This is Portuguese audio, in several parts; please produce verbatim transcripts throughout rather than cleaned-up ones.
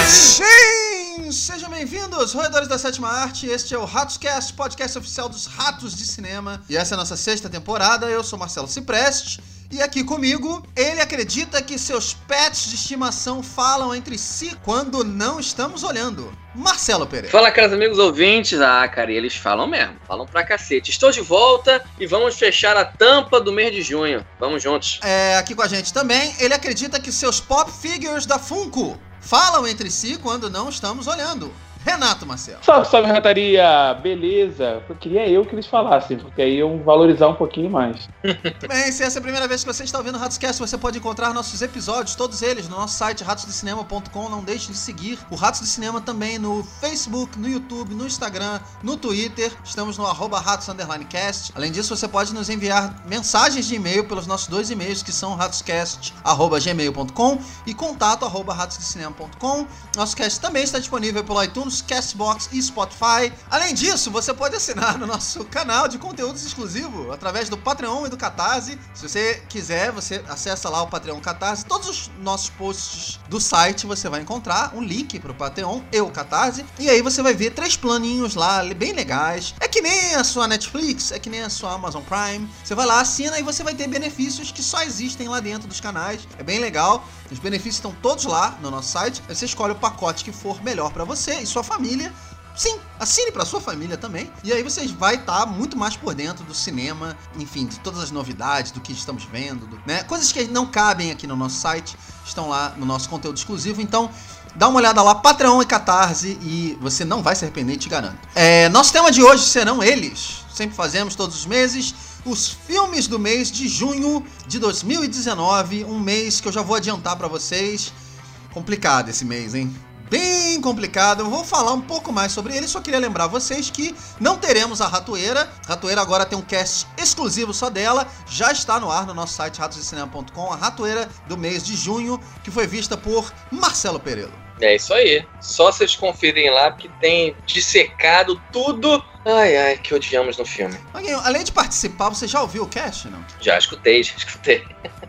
Sim! Sejam bem-vindos, roedores da sétima arte. Este é o Ratoscast, podcast oficial dos ratos de cinema. E essa é a nossa sexta temporada. Eu sou Marcelo Cipreste. E aqui comigo, ele acredita que seus pets de estimação falam entre si quando não estamos olhando. Marcelo Pereira. Fala, caros amigos ouvintes. Ah, cara, e eles falam mesmo. Falam pra cacete. Estou de volta e vamos fechar a tampa do mês de junho. Vamos juntos. É, aqui com a gente também, ele acredita que seus pop figures da Funko falam entre si quando não estamos olhando. Renato Marcelo. Salve, salve, rataria! Beleza. Eu queria eu que eles falassem, porque aí iam valorizar um pouquinho mais. Bem, se essa é a primeira vez que você está ouvindo o Ratoscast, você pode encontrar nossos episódios, todos eles, no nosso site ratos de cinema ponto com. Não deixe de seguir o Ratos de Cinema também no Facebook, no YouTube, no Instagram, no Twitter. Estamos no arroba ratos underline cast. Além disso, você pode nos enviar mensagens de e-mail pelos nossos dois e-mails, que são ratoscast arroba gmail ponto com e contato arroba ratos de cinema ponto com. Nosso cast também está disponível pelo iTunes, Castbox e Spotify. Além disso, você pode assinar no nosso canal de conteúdos exclusivos através do Patreon e do Catarse. Se você quiser, você acessa lá o Patreon Catarse. Todos os nossos posts do site você vai encontrar um link pro Patreon e o Catarse. E aí você vai ver três planinhos lá, bem legais. É que nem a sua Netflix, é que nem a sua Amazon Prime. Você vai lá, assina e você vai ter benefícios que só existem lá dentro dos canais. É bem legal. Os benefícios estão todos lá no nosso site. Aí você escolhe o pacote que for melhor pra você e sua família. Sim, assine pra sua família também. E aí você vai estar muito mais por dentro do cinema, enfim, de todas as novidades, do que estamos vendo, do, né? Coisas que não cabem aqui no nosso site, estão lá no nosso conteúdo exclusivo. Então, dá uma olhada lá, Patreon e Catarse, e você não vai se arrepender, te garanto. É, nosso tema de hoje serão eles. Sempre fazemos todos os meses. Os filmes do mês de junho de dois mil e dezenove, um mês que eu já vou adiantar pra vocês. Complicado esse mês, hein? Bem complicado, eu vou falar um pouco mais sobre ele, só queria lembrar vocês que não teremos a Ratoeira. A Ratoeira agora tem um cast exclusivo só dela, já está no ar no nosso site ratos de cinema ponto com, a Ratoeira do mês de junho, que foi vista por Marcelo Pereira. É isso aí. Só vocês conferirem lá, porque tem dissecado tudo. Ai, ai, que odiamos no filme. Maguinho, além de participar, você já ouviu o cast, não? Já escutei, já escutei.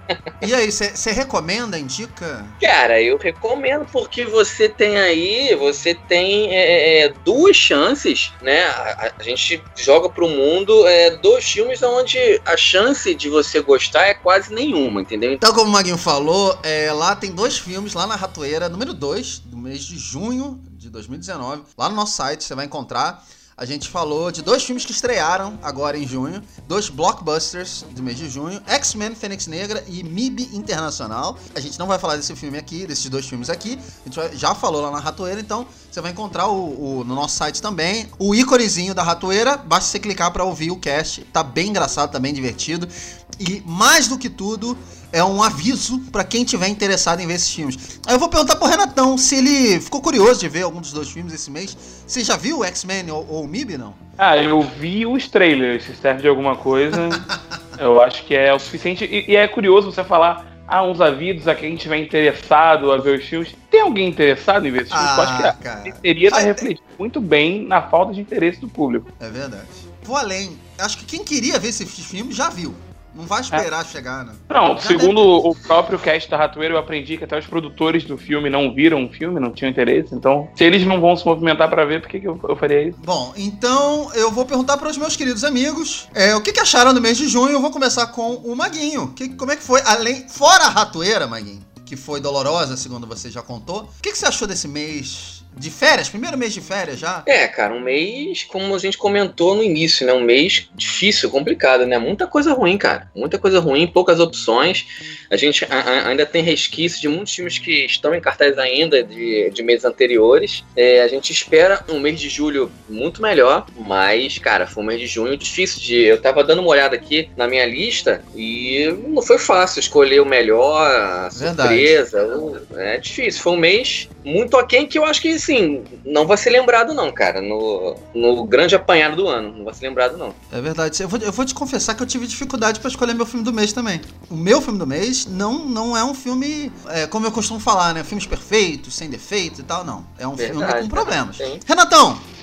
E aí, você recomenda, indica? Cara, eu recomendo porque você tem aí, você tem é, é, duas chances, né? A, a gente joga pro mundo é, dois filmes onde a chance de você gostar é quase nenhuma, entendeu? Então, como o Maguinho falou, é, lá tem dois filmes, lá na Ratoeira, número dois, do mês de junho de dois mil e dezenove. Lá no nosso site você vai encontrar. A gente falou de dois filmes que estrearam agora em junho, dois blockbusters do mês de junho, X-Men Fênix Negra e M I B Internacional. A gente não vai falar desse filme aqui, desses dois filmes aqui, a gente já falou lá na Ratoeira, então você vai encontrar o, o, no nosso site também o íconezinho da Ratoeira, basta você clicar para ouvir o cast, tá bem engraçado, tá bem divertido. E mais do que tudo, é um aviso pra quem tiver interessado em ver esses filmes. Aí eu vou perguntar pro Renatão se ele ficou curioso de ver algum dos dois filmes esse mês. Você já viu o X-Men ou, ou o M I B, não? Ah, eu vi os trailers, se serve de alguma coisa. Eu acho que é o suficiente. E, e é curioso você falar, ah, uns avisos a quem estiver interessado a ver os filmes. Tem alguém interessado em ver esses filmes? Ah, eu acho que a teria estar refletindo muito bem na falta de interesse do público. É verdade. Vou além. Acho que quem queria ver esses filmes já viu. Não vai esperar é. chegar, né? Não, Já segundo o próprio cast da Ratoeira, eu aprendi que até os produtores do filme não viram o filme, não tinham interesse. Então, se eles não vão se movimentar pra ver, por que, que eu, eu faria isso? Bom, então eu vou perguntar para os meus queridos amigos é, o que, que acharam do mês de junho. Eu vou começar com o Maguinho. Que, como é que foi? Além, fora a Ratoeira, Maguinho, que foi dolorosa, segundo você já contou. O que, que você achou desse mês de férias? Primeiro mês de férias já? É, cara, um mês, como a gente comentou no início, né? Um mês difícil, complicado, né? Muita coisa ruim, cara. Muita coisa ruim, poucas opções. A gente a, a, ainda tem resquício de muitos filmes que estão em cartaz ainda de, de meses anteriores. É, a gente espera um mês de julho muito melhor, mas, cara, foi um mês de junho difícil de... Eu tava dando uma olhada aqui na minha lista e não foi fácil escolher o melhor, a surpresa. O, é difícil. Foi um mês muito aquém que eu acho que, assim, não vai ser lembrado não, cara, no, no grande apanhado do ano, não vai ser lembrado não. É verdade, eu vou, eu vou te confessar que eu tive dificuldade pra escolher meu filme do mês também. O meu filme do mês não, não é um filme, é, como eu costumo falar, né, filmes perfeitos, sem defeitos e tal, não. É um verdade, filme com problemas. Sim. Renatão,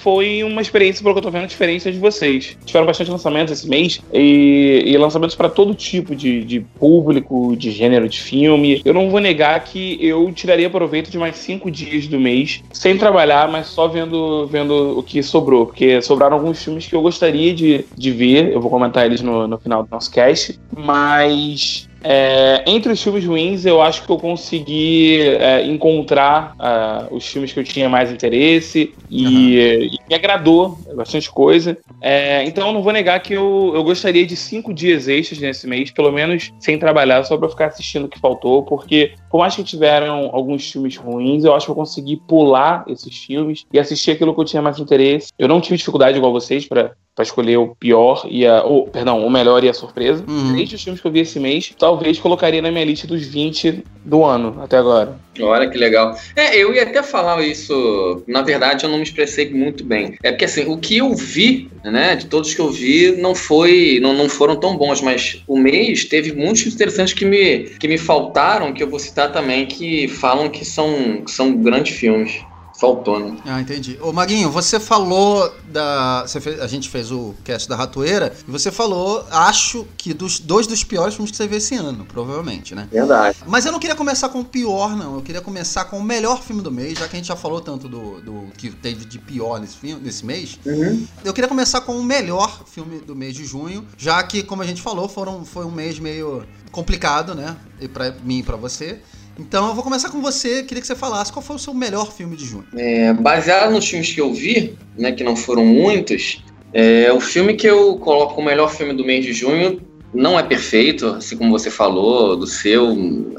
foi uma experiência, pelo que eu tô vendo, diferente de vocês. Tiveram bastante lançamentos esse mês e, e lançamentos para todo tipo de, de público, de gênero de filme. Eu não vou negar que eu tiraria proveito de mais cinco dias do mês sem trabalhar, mas só vendo, vendo o que sobrou, porque sobraram alguns filmes que eu gostaria de, de ver. Eu vou comentar eles no, no final do nosso cast, mas... É, entre os filmes ruins, eu acho que eu consegui é, encontrar uh, os filmes que eu tinha mais interesse e, uhum. e me agradou bastante coisa. É, então, eu não vou negar que eu, eu gostaria de cinco dias extras nesse mês, pelo menos sem trabalhar, só pra ficar assistindo o que faltou, porque por mais que tiveram alguns filmes ruins, eu acho que eu consegui pular esses filmes e assistir aquilo que eu tinha mais interesse. Eu não tive dificuldade igual vocês pra para escolher o pior e a... Oh, perdão, o melhor e a surpresa. Uhum. Três dos filmes que eu vi esse mês, talvez colocaria na minha lista dos vinte do ano, até agora. Olha que legal. É, eu ia até falar isso, na verdade eu não me expressei muito bem. É porque assim, o que eu vi, né, de todos que eu vi, não foi, não, não foram tão bons, mas o mês teve muitos filmes interessantes que me, que me faltaram, que eu vou citar também, que falam que são, que são grandes filmes. Faltou, né? Ah, entendi. Ô, Maguinho, você falou da... Você fez, a gente fez o cast da Ratoeira e você falou, acho que dos dois dos piores filmes que você viu esse ano, provavelmente, né? Verdade. Mas eu não queria começar com o pior, não. Eu queria começar com o melhor filme do mês, já que a gente já falou tanto do, do que teve de pior nesse, filme, nesse mês. Uhum. Eu queria começar com o melhor filme do mês de junho, já que, como a gente falou, foram, foi um mês meio complicado, né? E pra mim e pra você. Então eu vou começar com você, queria que você falasse qual foi o seu melhor filme de junho. É, baseado nos filmes que eu vi, né, que não foram muitos, é, o filme que eu coloco o melhor filme do mês de junho não é perfeito, assim como você falou, do seu,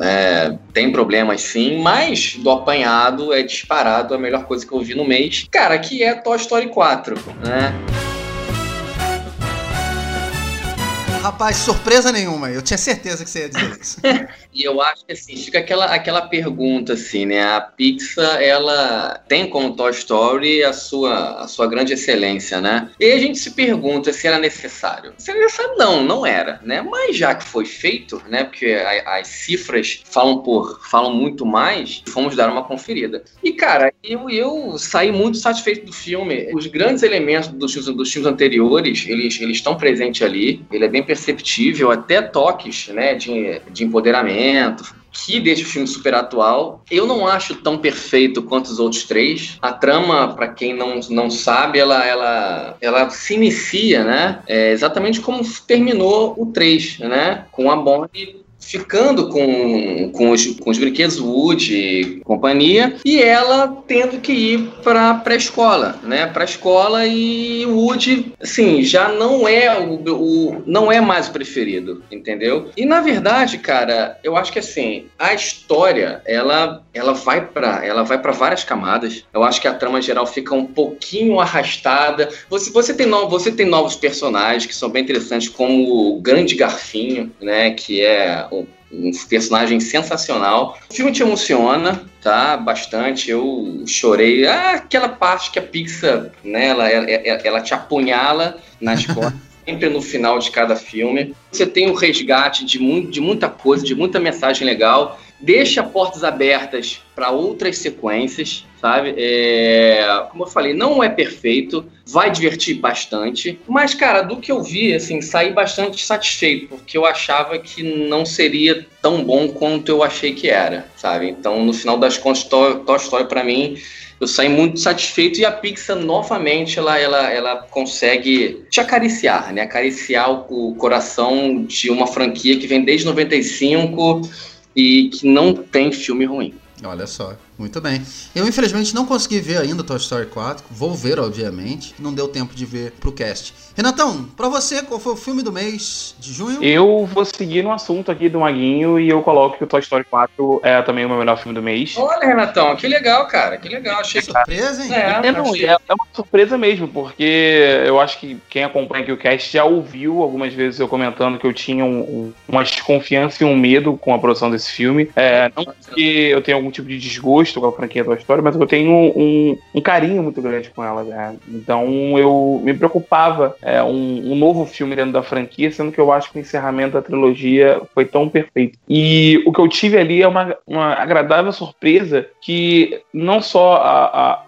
é, tem problemas sim, mas do apanhado é disparado a melhor coisa que eu vi no mês, cara, que é Toy Story quatro, né? Rapaz, surpresa nenhuma, eu tinha certeza que você ia dizer isso. E eu acho que assim, fica aquela, aquela pergunta assim, né? A Pixar, ela tem como Toy Story a sua, a sua grande excelência, né? E a gente se pergunta se era necessário. Se era necessário, não, não era, né? Mas já que foi feito, né? Porque a, as cifras falam por, falam muito mais, fomos dar uma conferida. E, cara, eu, eu saí muito satisfeito do filme. Os grandes elementos dos, dos filmes anteriores, eles, eles estão presentes ali. Ele é bem perceptível, até toques, né, de, de empoderamento, que deixa o filme super atual. Eu não acho tão perfeito quanto os outros três. A trama, para quem não, não sabe, ela, ela, ela se inicia, né, é, exatamente como terminou o três, né, com a Bonnie ficando com, com, os, com os brinquedos Woody e companhia, e ela tendo que ir para a pré-escola, né? Para a escola, e o Woody, assim, já não é o, o não é mais o preferido, entendeu? E na verdade, cara, eu acho que assim, a história, ela, ela vai para ela vai para várias camadas. Eu acho que a trama geral fica um pouquinho arrastada. Você, você, tem, no, você tem novos personagens que são bem interessantes, como o Grande Garfinho, né? Que é um personagem sensacional. O filme te emociona, tá? Bastante. Eu chorei. Ah, aquela parte que a Pixar, né? Ela, ela, ela te apunhala nas costas. Sempre no final de cada filme. Você tem o resgate de, muito, de muita coisa, de muita mensagem legal. Deixa portas abertas para outras sequências, sabe? É, como eu falei, não é perfeito, vai divertir bastante, mas, cara, do que eu vi, assim, saí bastante satisfeito, porque eu achava que não seria tão bom quanto eu achei que era, sabe? Então, no final das contas, Toy Story, pra mim, eu saí muito satisfeito, e a Pixar, novamente, ela, ela, ela consegue te acariciar, né? Acariciar o, o coração de uma franquia que vem desde noventa e cinco e que não tem filme ruim. Olha só, muito bem. Eu, infelizmente, não consegui ver ainda Toy Story quatro. Vou ver, obviamente. Não deu tempo de ver pro cast. Renatão, pra você, qual foi o filme do mês de junho? Eu vou seguir no assunto aqui do Maguinho e eu coloco que o Toy Story quatro é também o meu melhor filme do mês. Olha, Renatão, que legal, cara. Que legal. Achei que... surpresa, hein? É, é, não, é, é uma surpresa mesmo, porque eu acho que quem acompanha aqui o cast já ouviu algumas vezes eu comentando que eu tinha um, um, uma desconfiança e um medo com a produção desse filme. É, não porque eu tenho algum tipo de desgosto com a franquia Toy Story, mas eu tenho um, um carinho muito grande com ela, né? Então eu me preocupava é, um, um novo filme dentro da franquia, sendo que eu acho que o encerramento da trilogia foi tão perfeito. E o que eu tive ali é uma, uma agradável surpresa, que não só a, a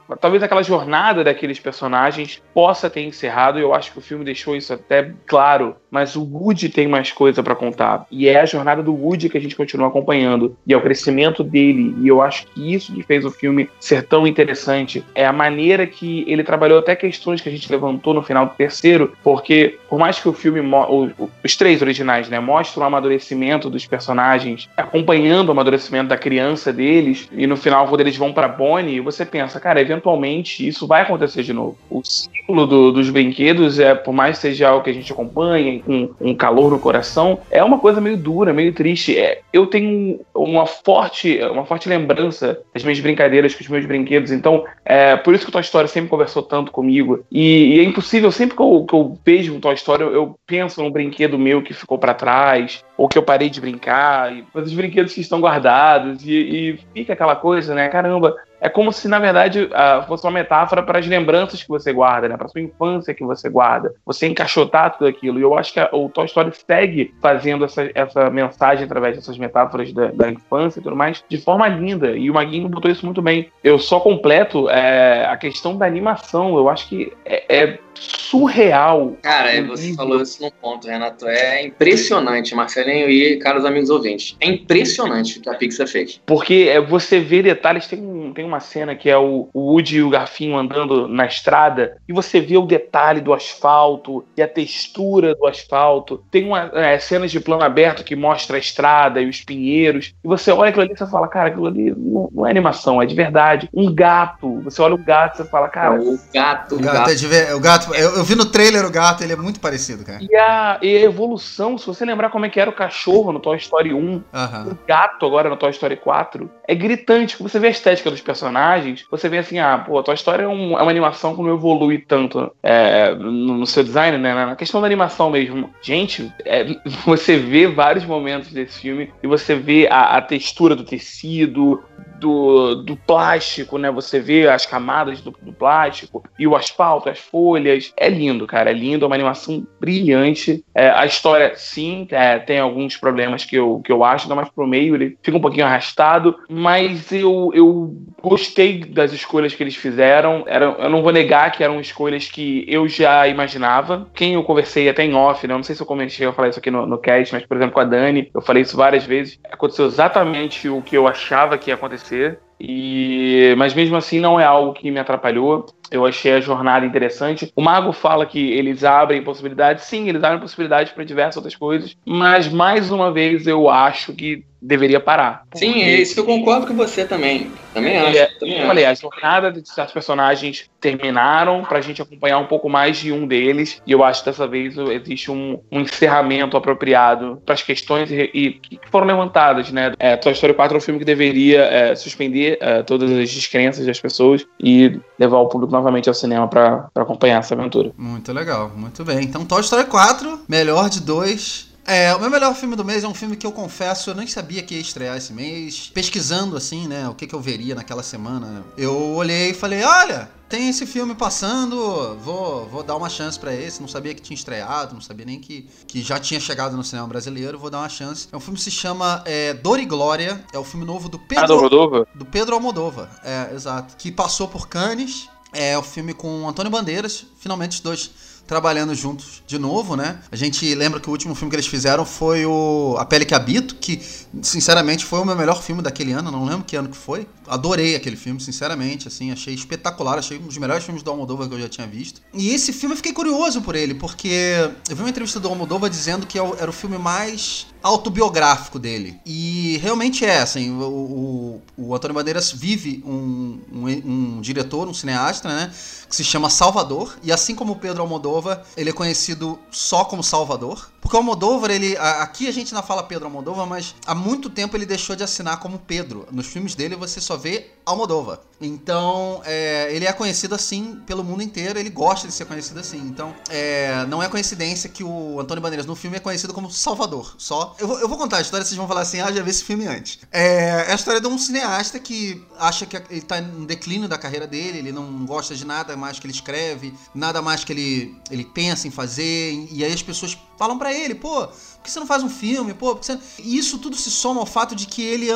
talvez aquela jornada daqueles personagens possa ter encerrado, e eu acho que o filme deixou isso até claro, mas o Woody tem mais coisa pra contar, e é a jornada do Woody que a gente continua acompanhando, e é o crescimento dele, e eu acho que isso que fez o filme ser tão interessante, é a maneira que ele trabalhou até questões que a gente levantou no final do terceiro, porque por mais que o filme, o, o, os três originais, né, mostram o amadurecimento dos personagens, acompanhando o amadurecimento da criança deles, e no final quando eles vão pra Bonnie, você pensa, cara, eventualmente isso vai acontecer de novo. O ciclo do, dos brinquedos, é, por mais que seja algo que a gente acompanha, com um calor no coração, é uma coisa meio dura, meio triste. É, eu tenho uma forte, uma forte lembrança das minhas brincadeiras com os meus brinquedos, então é por isso que o Toy Story sempre conversou tanto comigo, e, e é impossível, sempre que eu, que eu vejo um Toy Story, eu, eu penso num brinquedo meu que ficou pra trás, ou que eu parei de brincar, e, mas os brinquedos que estão guardados, e, e fica aquela coisa, né, caramba, é como se, na verdade, uh, fosse uma metáfora para as lembranças que você guarda, né? Para a sua infância que você guarda. Você encaixotar tudo aquilo. E eu acho que a, o Toy Story segue fazendo essa, essa mensagem através dessas metáforas da, da infância e tudo mais, de forma linda. E o Maguinho botou isso muito bem. Eu só completo é, a questão da animação. Eu acho que é, é surreal. Cara, você falou isso num ponto, Renato. É impressionante, Marcelinho e caros amigos ouvintes. É impressionante o que a Pixar fez. Porque é, você vê detalhes, tem um, tem uma cena que é o, o Woody e o Garfinho andando na estrada, e você vê o detalhe do asfalto e a textura do asfalto. Tem uma, é, cenas de plano aberto que mostra a estrada e os pinheiros, e você olha aquilo ali e você fala, cara, aquilo ali não, não é animação, é de verdade. Um gato, você olha o gato e você fala, cara... O gato, o gato, gato. É de ver, o gato eu, eu vi no trailer o gato, ele é muito parecido, cara. E a, e a evolução, se você lembrar como é que era o cachorro no Toy Story um, uh-huh. o gato agora no Toy Story quatro, é gritante. Você vê a estética dos personagens, você vê assim, ah, pô, a Toy Story é, um, é uma animação que não evolui tanto é, no, no seu design, né, na questão da animação mesmo. Gente, é, você vê vários momentos desse filme e você vê a, a textura do tecido, do, do plástico, né, você vê as camadas do, do plástico e o asfalto, as folhas. É lindo, cara, é lindo, é uma animação brilhante. É, a história, sim, é, tem alguns problemas que eu, que eu acho, ainda mais pro meio, ele fica um pouquinho arrastado, mas eu, eu gostei das escolhas que eles fizeram. Era, eu não vou negar que eram escolhas que eu já imaginava. Quem eu conversei até em off, né? Eu não sei se eu comecei a falar isso aqui no, no cast, mas, por exemplo, com a Dani, eu falei isso várias vezes. Aconteceu exatamente o que eu achava que ia acontecer. E... mas mesmo assim não é algo que me atrapalhou. Eu achei a jornada interessante. O Mago fala que eles abrem possibilidades. Sim, eles abrem possibilidades para diversas outras coisas, mas mais uma vez eu acho que deveria parar. Sim, porque... é isso que eu concordo com você também. Também é, acho. É, também eu acho. falei, a jornada de certos personagens terminaram pra gente acompanhar um pouco mais de um deles, e eu acho que dessa vez existe um, um encerramento apropriado para as questões e, e, que foram levantadas, né? É, Toy Story quatro é um filme que deveria é, suspender é, todas as descrenças das pessoas e levar o público novamente ao cinema pra, pra acompanhar essa aventura. Muito legal, muito bem. Então Toy Story quatro, melhor de dois. É, o meu melhor filme do mês é um filme que eu confesso, eu nem sabia que ia estrear esse mês. Pesquisando, assim, né, o que, que eu veria naquela semana, eu olhei e falei, olha, tem esse filme passando, vou, vou dar uma chance pra esse. Não sabia que tinha estreado, não sabia nem que, que já tinha chegado no cinema brasileiro, vou dar uma chance. É um filme que se chama é, Dor e Glória, é o filme novo do Pedro... Ah, do Almodóvar? Do Pedro Almodóvar, é, exato. Que passou por Cannes, é o filme com Antônio Bandeiras, finalmente os dois... trabalhando juntos de novo, né? A gente lembra que o último filme que eles fizeram foi o A Pele que Habito, que, sinceramente, foi o meu melhor filme daquele ano, não lembro que ano que foi. Adorei aquele filme, sinceramente, assim, achei espetacular, achei um dos melhores filmes do Almodóvar que eu já tinha visto. E esse filme eu fiquei curioso por ele, porque eu vi uma entrevista do Almodóvar dizendo que era o filme mais autobiográfico dele. E realmente é, assim, o, o, o Antônio Bandeiras vive um, um, um diretor, um cineasta, né? Que se chama Salvador, e assim como o Pedro Almodóvar, ele é conhecido só como Salvador, porque o Almodóvar, ele, aqui a gente não fala Pedro Almodóvar, mas há muito tempo ele deixou de assinar como Pedro. Nos filmes dele você só vê Almodóvar. Então, é, ele é conhecido assim pelo mundo inteiro, ele gosta de ser conhecido assim. Então, é, não é coincidência que o Antônio Bandeiras no filme é conhecido como Salvador, só. Eu vou, eu vou contar a história, vocês vão falar assim, ah, já vi esse filme antes. É, é a história de um cineasta que acha que ele tá no declínio da carreira dele, ele não gosta de nada mais que ele escreve, nada mais que ele, ele pensa em fazer, e aí as pessoas falam pra ele, pô, por que você não faz um filme? Pô, por que você... E isso tudo se soma ao fato de que ele anda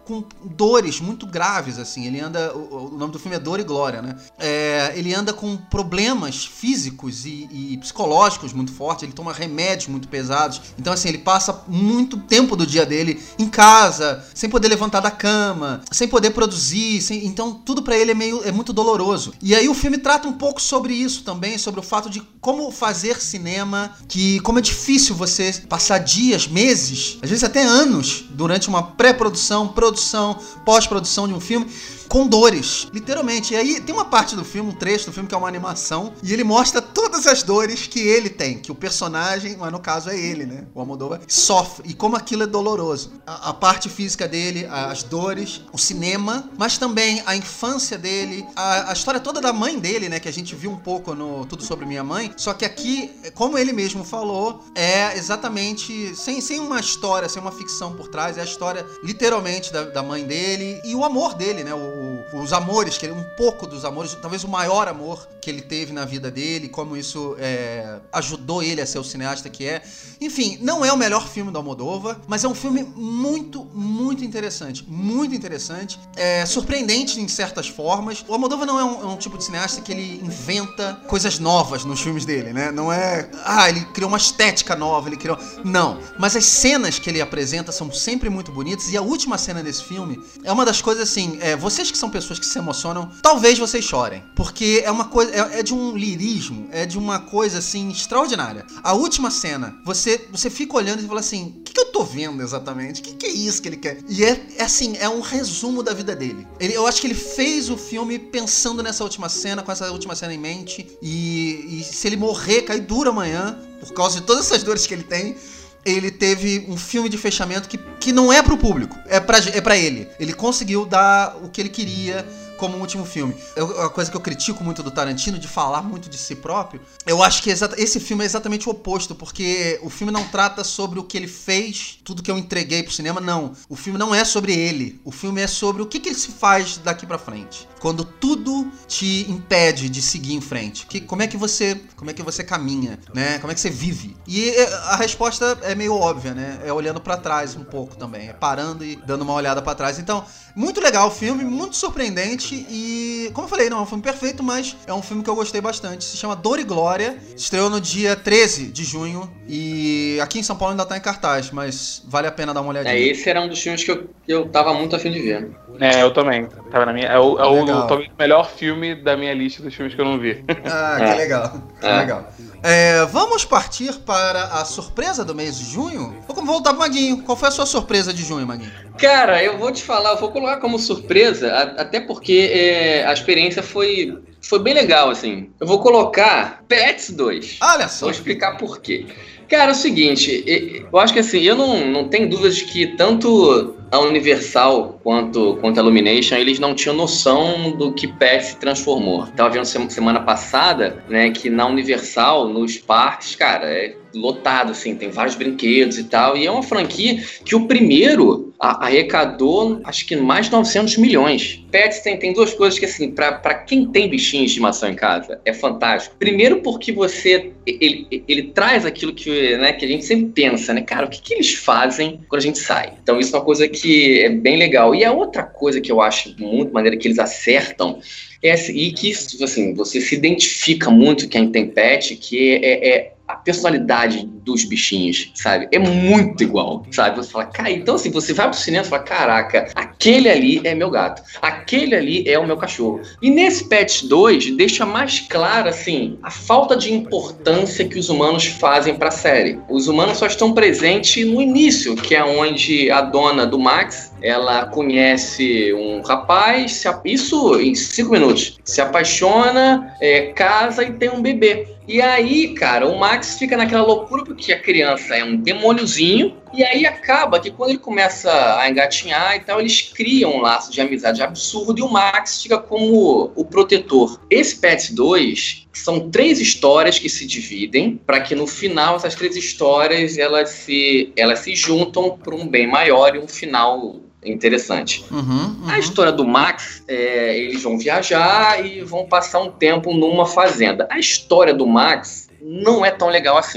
com dores muito graves, assim. Ele anda... O, o nome do filme é Dor e Glória, né? É, ele anda com problemas físicos e, e psicológicos muito fortes. Ele toma remédios muito pesados. Então, assim, ele passa muito tempo do dia dele em casa, sem poder levantar da cama, sem poder produzir. Sem... Então, tudo pra ele é, meio, é muito doloroso. E aí o filme trata um pouco sobre isso também, sobre o fato de como fazer cinema, que como é difícil você passar dias, meses, às vezes até anos, durante uma pré-produção, produção, pós-produção de um filme, com dores, literalmente. E aí tem uma parte do filme, um trecho do filme que é uma animação, e ele mostra todas as dores que ele tem, que o personagem, mas no caso é ele, né, o Almodóvar, sofre, e como aquilo é doloroso. A, a parte física dele, as dores, o cinema, mas também a infância dele, a, a história toda da mãe dele, né, que a gente viu um pouco no Tudo Sobre Minha Mãe, só que aqui, como ele mesmo falou, é exatamente, sem, sem uma história, sem uma ficção por trás, é a história literalmente da, da mãe dele e o amor dele, né, o os amores, que ele, um pouco dos amores, talvez o maior amor que ele teve na vida dele, como isso é, ajudou ele a ser o cineasta que é. Enfim, não é o melhor filme do Almodóvar, mas é um filme muito, muito interessante. Muito interessante. É, surpreendente em certas formas. O Almodóvar não é um, é um tipo de cineasta que ele inventa coisas novas nos filmes dele, né? Não é... Ah, ele criou uma estética nova, ele criou... Não. Mas as cenas que ele apresenta são sempre muito bonitas, e a última cena desse filme é uma das coisas assim... É, vocês que são pessoas que se emocionam, talvez vocês chorem. Porque é uma coisa... É, é de um lirismo, é de uma coisa, assim, extraordinária. A última cena, você, você fica olhando e fala assim, o que, que eu tô vendo exatamente? O que, que é isso que ele quer? E é, é assim, é um resumo da vida dele. Ele, eu acho que ele fez o filme pensando nessa última cena, com essa última cena em mente, e, e se ele morrer, cair duro amanhã, por causa de todas essas dores que ele tem, ele teve um filme de fechamento que, que não é pro público, é pra, é pra ele. Ele conseguiu dar o que ele queria como último filme. Eu, a coisa que eu critico muito do Tarantino, de falar muito de si próprio, eu acho que exata, esse filme é exatamente o oposto, porque o filme não trata sobre o que ele fez, tudo que eu entreguei pro cinema, não. O filme não é sobre ele. O filme é sobre o que, que ele se faz daqui pra frente. Quando tudo te impede de seguir em frente. Que, como é que você, como é que você caminha, né? Como é que você vive? E a resposta é meio óbvia, né? É olhando pra trás um pouco também. É parando e dando uma olhada pra trás. Então, muito legal o filme, muito surpreendente e, como eu falei, não é um filme perfeito, mas é um filme que eu gostei bastante. Se chama Dor e Glória. Estreou no dia treze de junho e aqui em São Paulo ainda tá em cartaz, mas vale a pena dar uma olhadinha. É, esse era um dos filmes que eu, eu tava muito afim de ver. É, eu também. Tava na minha, é o, é o talvez o melhor filme da minha lista dos filmes que eu não vi. Ah, que é. legal. Que é. legal. É, vamos partir para a surpresa do mês de junho? Vou voltar pro Maguinho. Qual foi a sua surpresa de junho, Maguinho? Cara, eu vou te falar, eu vou colocar como surpresa, até porque é, a experiência foi, foi bem legal, assim. Eu vou colocar Pets dois. Olha só. Vou explicar por quê. Cara, é o seguinte, eu acho que assim, eu não, não tenho dúvidas de que tanto a Universal quanto, quanto a Illumination, eles não tinham noção do que Pets se transformou. Tava vendo semana passada, né, que na Universal, nos parques, cara, é lotado, assim, tem vários brinquedos e tal, e é uma franquia que o primeiro arrecadou, acho que mais de novecentos milhões. Pets tem, tem duas coisas que, assim, pra, pra quem tem bichinho de estimação em casa, é fantástico. Primeiro porque você, ele, ele traz aquilo que, né, que a gente sempre pensa, né, cara, o que, que eles fazem quando a gente sai? Então isso é uma coisa que é bem legal. E a outra coisa que eu acho muito maneira que eles acertam é, e que, assim, você se identifica muito quem tem pet, que é, é a personalidade dos bichinhos, sabe? É muito igual, sabe? Você fala, cara, então assim, você vai pro cinema e fala, caraca, aquele ali é meu gato, aquele ali é o meu cachorro. E nesse Pets dois, deixa mais claro, assim, a falta de importância que os humanos fazem pra série. Os humanos só estão presentes no início, que é onde a dona do Max, ela conhece um rapaz, se a... isso em cinco minutos, se apaixona, é, casa e tem um bebê. E aí, cara, o Max fica naquela loucura porque a criança é um demôniozinho. E aí acaba que quando ele começa a engatinhar e tal, eles criam um laço de amizade absurdo e o Max fica como o protetor. Esse Pets dois são três histórias que se dividem para que no final essas três histórias elas se, elas se juntam para um bem maior e um final interessante. Uhum, uhum. A história do Max, é, eles vão viajar e vão passar um tempo numa fazenda. A história do Max não é tão legal assim.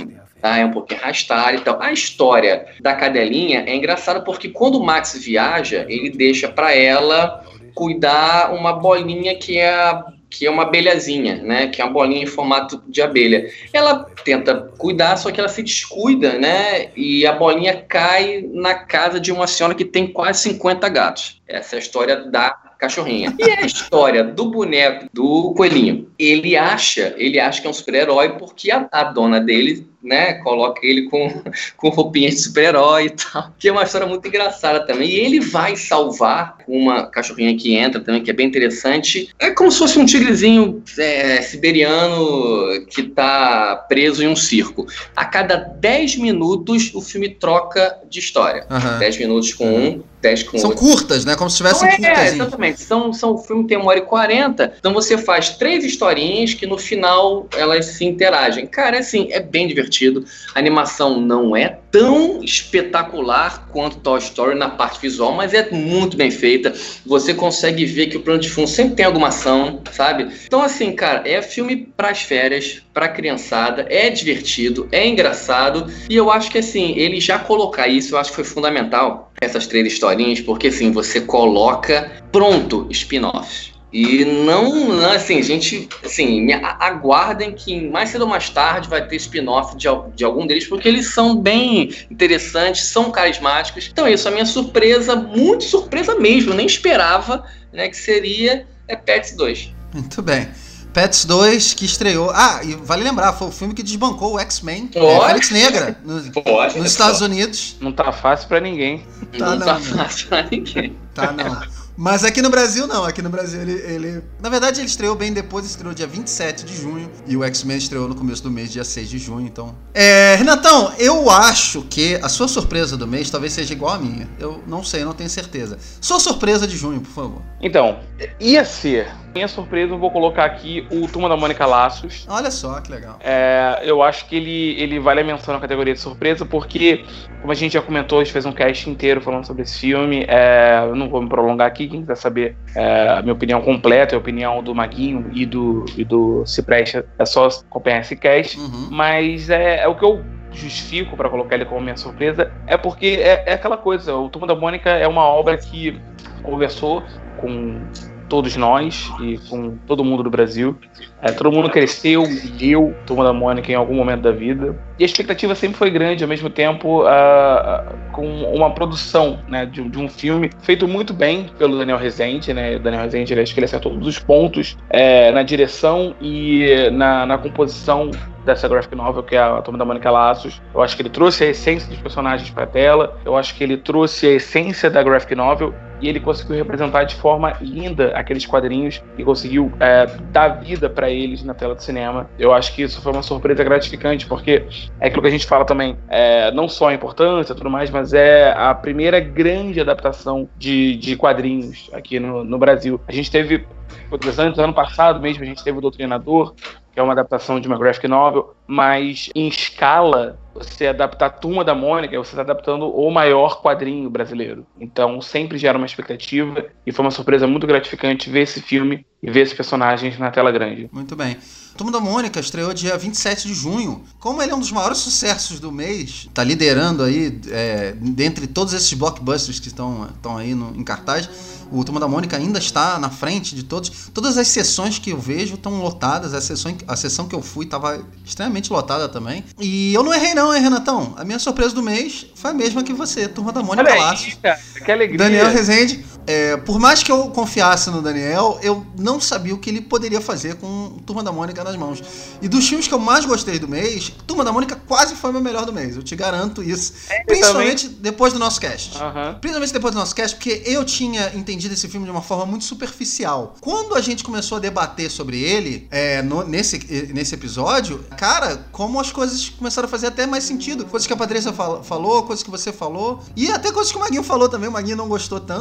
tá? É um pouquinho arrastada e tal. A história da cadelinha é engraçada porque quando o Max viaja, ele deixa pra ela cuidar uma bolinha que é a que é uma abelhazinha, né? Que é uma bolinha em formato de abelha. Ela tenta cuidar, só que ela se descuida, né? E a bolinha cai na casa de uma senhora que tem quase cinquenta gatos. Essa é a história da cachorrinha. E a história do boneco, do coelhinho. Ele acha, ele acha que é um super-herói porque a, a dona dele, né, coloca ele com, com roupinha de super-herói e tal. Que é uma história muito engraçada também. E ele vai salvar uma cachorrinha que entra também, que é bem interessante. É como se fosse um tigrezinho é, siberiano que tá preso em um circo. A cada dez minutos, o filme troca de história. Uhum. dez minutos com um, dez com São outro. curtas, né? Como se tivessem é, curtas. Exatamente. São, são, o filme tem uma hora e quarenta. Então você faz três historinhas que no final elas se interagem. Cara, assim, é bem divertido. A animação não é tão espetacular quanto Toy Story na parte visual, mas é muito bem feita. Você consegue ver que o plano de fundo sempre tem alguma ação, sabe? Então, assim, cara, é filme pras férias, pra criançada, é divertido, é engraçado, e eu acho que, assim, ele já colocar isso, eu acho que foi fundamental, essas três historinhas, porque, assim, você coloca pronto spin-offs. E não, assim, gente, assim, aguardem que mais cedo ou mais tarde vai ter spin-off de, de algum deles, porque eles são bem interessantes, são carismáticos. Então é isso, a minha surpresa, muito surpresa mesmo, nem esperava, né, que seria é Pets dois. Muito bem. Pets dois, que estreou... Ah, e vale lembrar, foi o filme que desbancou o X-Men, é, Fênix Negra, no, Pode, nos Estados Unidos. Não tá fácil pra ninguém. Tá não, não tá né? fácil pra ninguém. Tá não. Mas aqui no Brasil não, aqui no Brasil ele, ele... Na verdade ele estreou bem depois, estreou dia vinte e sete de junho, e o X-Men estreou no começo do mês, dia seis de junho, então... É, Renatão, eu acho que a sua surpresa do mês talvez seja igual a minha, eu não sei, não tenho certeza. Sua surpresa de junho, por favor. Então, ia ser... Minha surpresa, eu vou colocar aqui o Turma da Mônica Laços. Olha só, que legal. É, eu acho que ele, ele vale a menção na categoria de surpresa, porque, como a gente já comentou, a gente fez um cast inteiro falando sobre esse filme. É, eu não vou me prolongar aqui, quem quiser saber é, a minha opinião completa, a opinião do Maguinho e do, e do Cipreste, é só acompanhar esse cast. Uhum. Mas é, é o que eu justifico para colocar ele como minha surpresa, é porque é, é aquela coisa, o Turma da Mônica é uma obra que conversou com todos nós e com todo mundo do Brasil. É, todo mundo cresceu, leu Turma da Mônica em algum momento da vida. E a expectativa sempre foi grande, ao mesmo tempo, uh, com uma produção, né, de, de um filme feito muito bem pelo Daniel Rezende. Né? O Daniel Rezende, ele, acho que ele acertou todos os pontos é, na direção e na, na composição dessa graphic novel, que é a Turma da Mônica Laços. Eu acho que ele trouxe a essência dos personagens para a tela, eu acho que ele trouxe a essência da graphic novel, e ele conseguiu representar de forma linda aqueles quadrinhos e conseguiu é, dar vida para eles na tela do cinema. Eu acho que isso foi uma surpresa gratificante, porque é aquilo que a gente fala também, é, não só a importância e tudo mais, mas é a primeira grande adaptação de, de quadrinhos aqui no, no Brasil. A gente teve, antes, ano passado mesmo, a gente teve o Doutrinador, que é uma adaptação de uma graphic novel, mas em escala, você adaptar a Turma da Mônica, você está adaptando o maior quadrinho brasileiro. Então sempre gera uma expectativa, e foi uma surpresa muito gratificante ver esse filme e ver esses personagens na tela grande. Muito bem. Turma da Mônica estreou dia vinte e sete de junho. Como ele é um dos maiores sucessos do mês, tá liderando aí, é, dentre todos esses blockbusters que estão, estão aí no, em cartaz, o Turma da Mônica ainda está na frente de todos. Todas as sessões que eu vejo estão lotadas. A sessão, a sessão que eu fui estava extremamente lotada também. E eu não errei não, hein, Renatão? A minha surpresa do mês foi a mesma que você, Turma da Mônica Olha Laços. aí, cara, que alegria. Daniel Rezende. É, por mais que eu confiasse no Daniel, eu não sabia o que ele poderia fazer com Turma da Mônica nas mãos. E dos filmes que eu mais gostei do mês, Turma da Mônica quase foi o meu melhor do mês. Eu te garanto isso. É, principalmente também. Depois do nosso cast. Uhum. Principalmente depois do nosso cast, porque eu tinha entendido esse filme de uma forma muito superficial. Quando a gente começou a debater sobre ele, é, no, nesse, nesse episódio, cara, como as coisas começaram a fazer até mais sentido. Coisas que a Patrícia fal- falou, coisas que você falou, e até coisas que o Maguinho falou também. O Maguinho não gostou tanto. Ele vai falar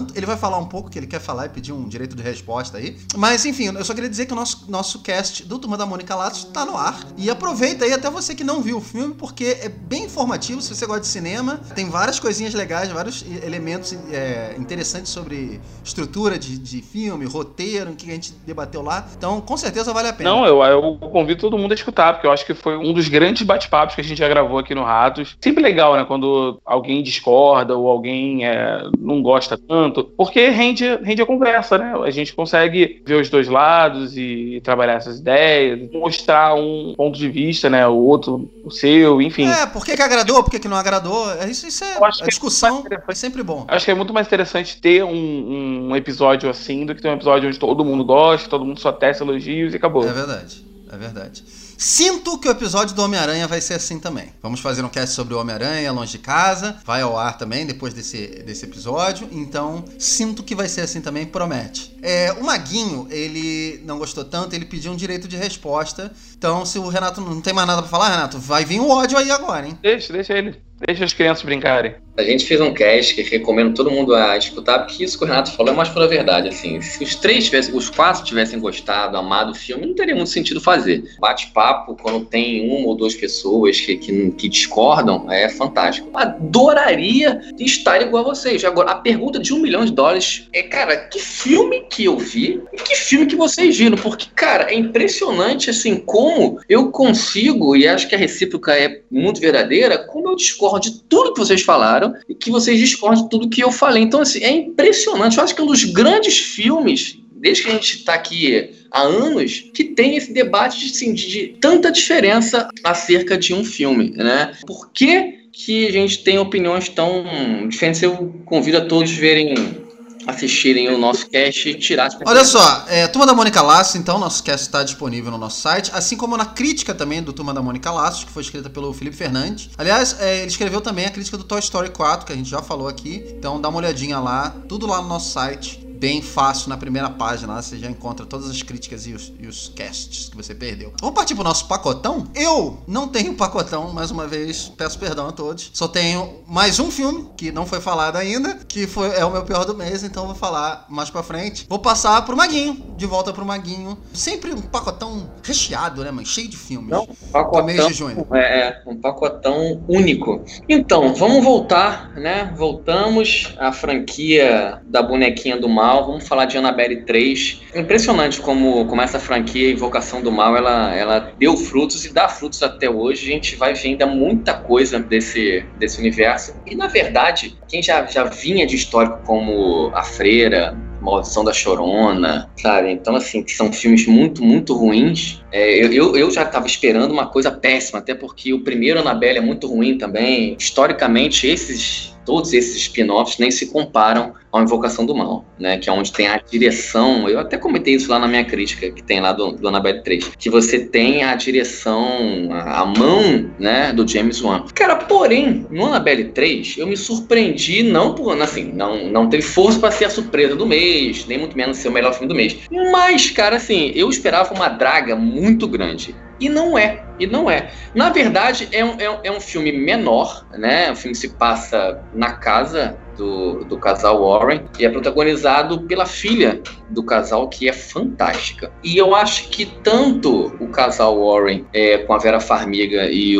falar um pouco, que ele quer falar e pedir um direito de resposta aí. Mas, enfim, eu só queria dizer que o nosso, nosso cast do Turma da Mônica Lattes tá no ar. E aproveita aí, até você que não viu o filme, porque é bem informativo, se você gosta de cinema. Tem várias coisinhas legais, vários elementos é, interessantes sobre estrutura de, de filme, roteiro, que a gente debateu lá. Então, com certeza vale a pena. Não, eu, eu convido todo mundo a escutar, porque eu acho que foi um dos grandes bate-papos que a gente já gravou aqui no Ratos. Sempre legal, né, quando alguém discorda ou alguém é, não gosta tanto, porque rende, rende a conversa, né? A gente consegue ver os dois lados e, e trabalhar essas ideias, mostrar um ponto de vista, né, o outro, o seu, enfim. É, por que que agradou, por que que não agradou? Isso, isso é, a discussão é sempre bom. Acho que é muito mais interessante ter um, um episódio assim do que ter um episódio onde todo mundo gosta, todo mundo só testa elogios e acabou. É verdade, é verdade. Sinto que o episódio do Homem-Aranha vai ser assim também. Vamos fazer um cast sobre o Homem-Aranha, Longe de Casa. Vai ao ar também depois desse, desse episódio. Então, sinto que vai ser assim também, promete. É, o Maguinho, ele não gostou tanto, ele pediu um direito de resposta. Então, se o Renato não tem mais nada pra falar, Renato, vai vir o ódio aí agora, hein? Deixa, deixa ele. Deixa as crianças brincarem. A gente fez um cast que recomendo todo mundo a escutar, porque isso que o Renato falou é mais pura verdade, assim. Se os três tivessem, os quatro tivessem gostado, amado o filme, não teria muito sentido fazer. Bate-papo, quando tem uma ou duas pessoas que, que, que discordam, é fantástico. Adoraria estar igual a vocês. Agora, a pergunta de um milhão de dólares é, cara, que filme que eu vi e que filme que vocês viram? Porque, cara, é impressionante, assim, como eu consigo, e acho que a recíproca é muito verdadeira, como eu discordo de tudo que vocês falaram e que vocês discordam de tudo que eu falei. Então, assim, é impressionante. Eu acho que é um dos grandes filmes, desde que a gente está aqui há anos, que tem esse debate de, assim, de, de tanta diferença acerca de um filme, né? Por que que a gente tem opiniões tão diferentes? Eu convido a todos a verem, assistirem o nosso cast e tirar as Olha só, é, Turma da Mônica Laços, então, nosso cast está disponível no nosso site, assim como na crítica também do Turma da Mônica Laços, que foi escrita pelo Felipe Fernandes. Aliás, é, ele escreveu também a crítica do Toy Story quatro, que a gente já falou aqui, então dá uma olhadinha lá, tudo lá no nosso site. Bem fácil, na primeira página, lá você já encontra todas as críticas e os, e os casts que você perdeu. Vamos partir pro nosso pacotão? Eu não tenho pacotão, mais uma vez, peço perdão a todos. Só tenho mais um filme, que não foi falado ainda, que foi, é o meu pior do mês, então vou falar mais pra frente. Vou passar pro Maguinho, de volta pro Maguinho. Sempre um pacotão recheado, né, mano? Cheio de filmes. Não, um pacotão, mês de junho. É, um pacotão único. Então, vamos voltar, né? Voltamos à franquia da bonequinha do mal. Vamos falar de Annabelle três. É impressionante como, como essa franquia Invocação do Mal, ela, ela deu frutos e dá frutos até hoje. A gente vai ver ainda muita coisa desse, desse universo. E, na verdade, quem já, já vinha de histórico como A Freira, Maldição da Chorona, sabe? Então, assim, são filmes muito, muito ruins. É, eu, eu já estava esperando uma coisa péssima, até porque o primeiro Annabelle é muito ruim também. Historicamente, esses... todos esses spin-offs nem se comparam à Invocação do Mal, né? Que é onde tem a direção, eu até comentei isso lá na minha crítica, que tem lá do, do Annabelle três, que você tem a direção, a, a mão, né, do James Wan. Cara, porém, no Annabelle três, eu me surpreendi, não por, assim, não, não teve força para ser a surpresa do mês, nem muito menos ser o melhor filme do mês. Mas, cara, assim, eu esperava uma draga muito grande. E não é, e não é. Na verdade, é um, é um, é um filme menor, né? O filme se passa na casa do, do casal Warren e é protagonizado pela filha do casal, que é fantástica. E eu acho que tanto o casal Warren, é, com a Vera Farmiga e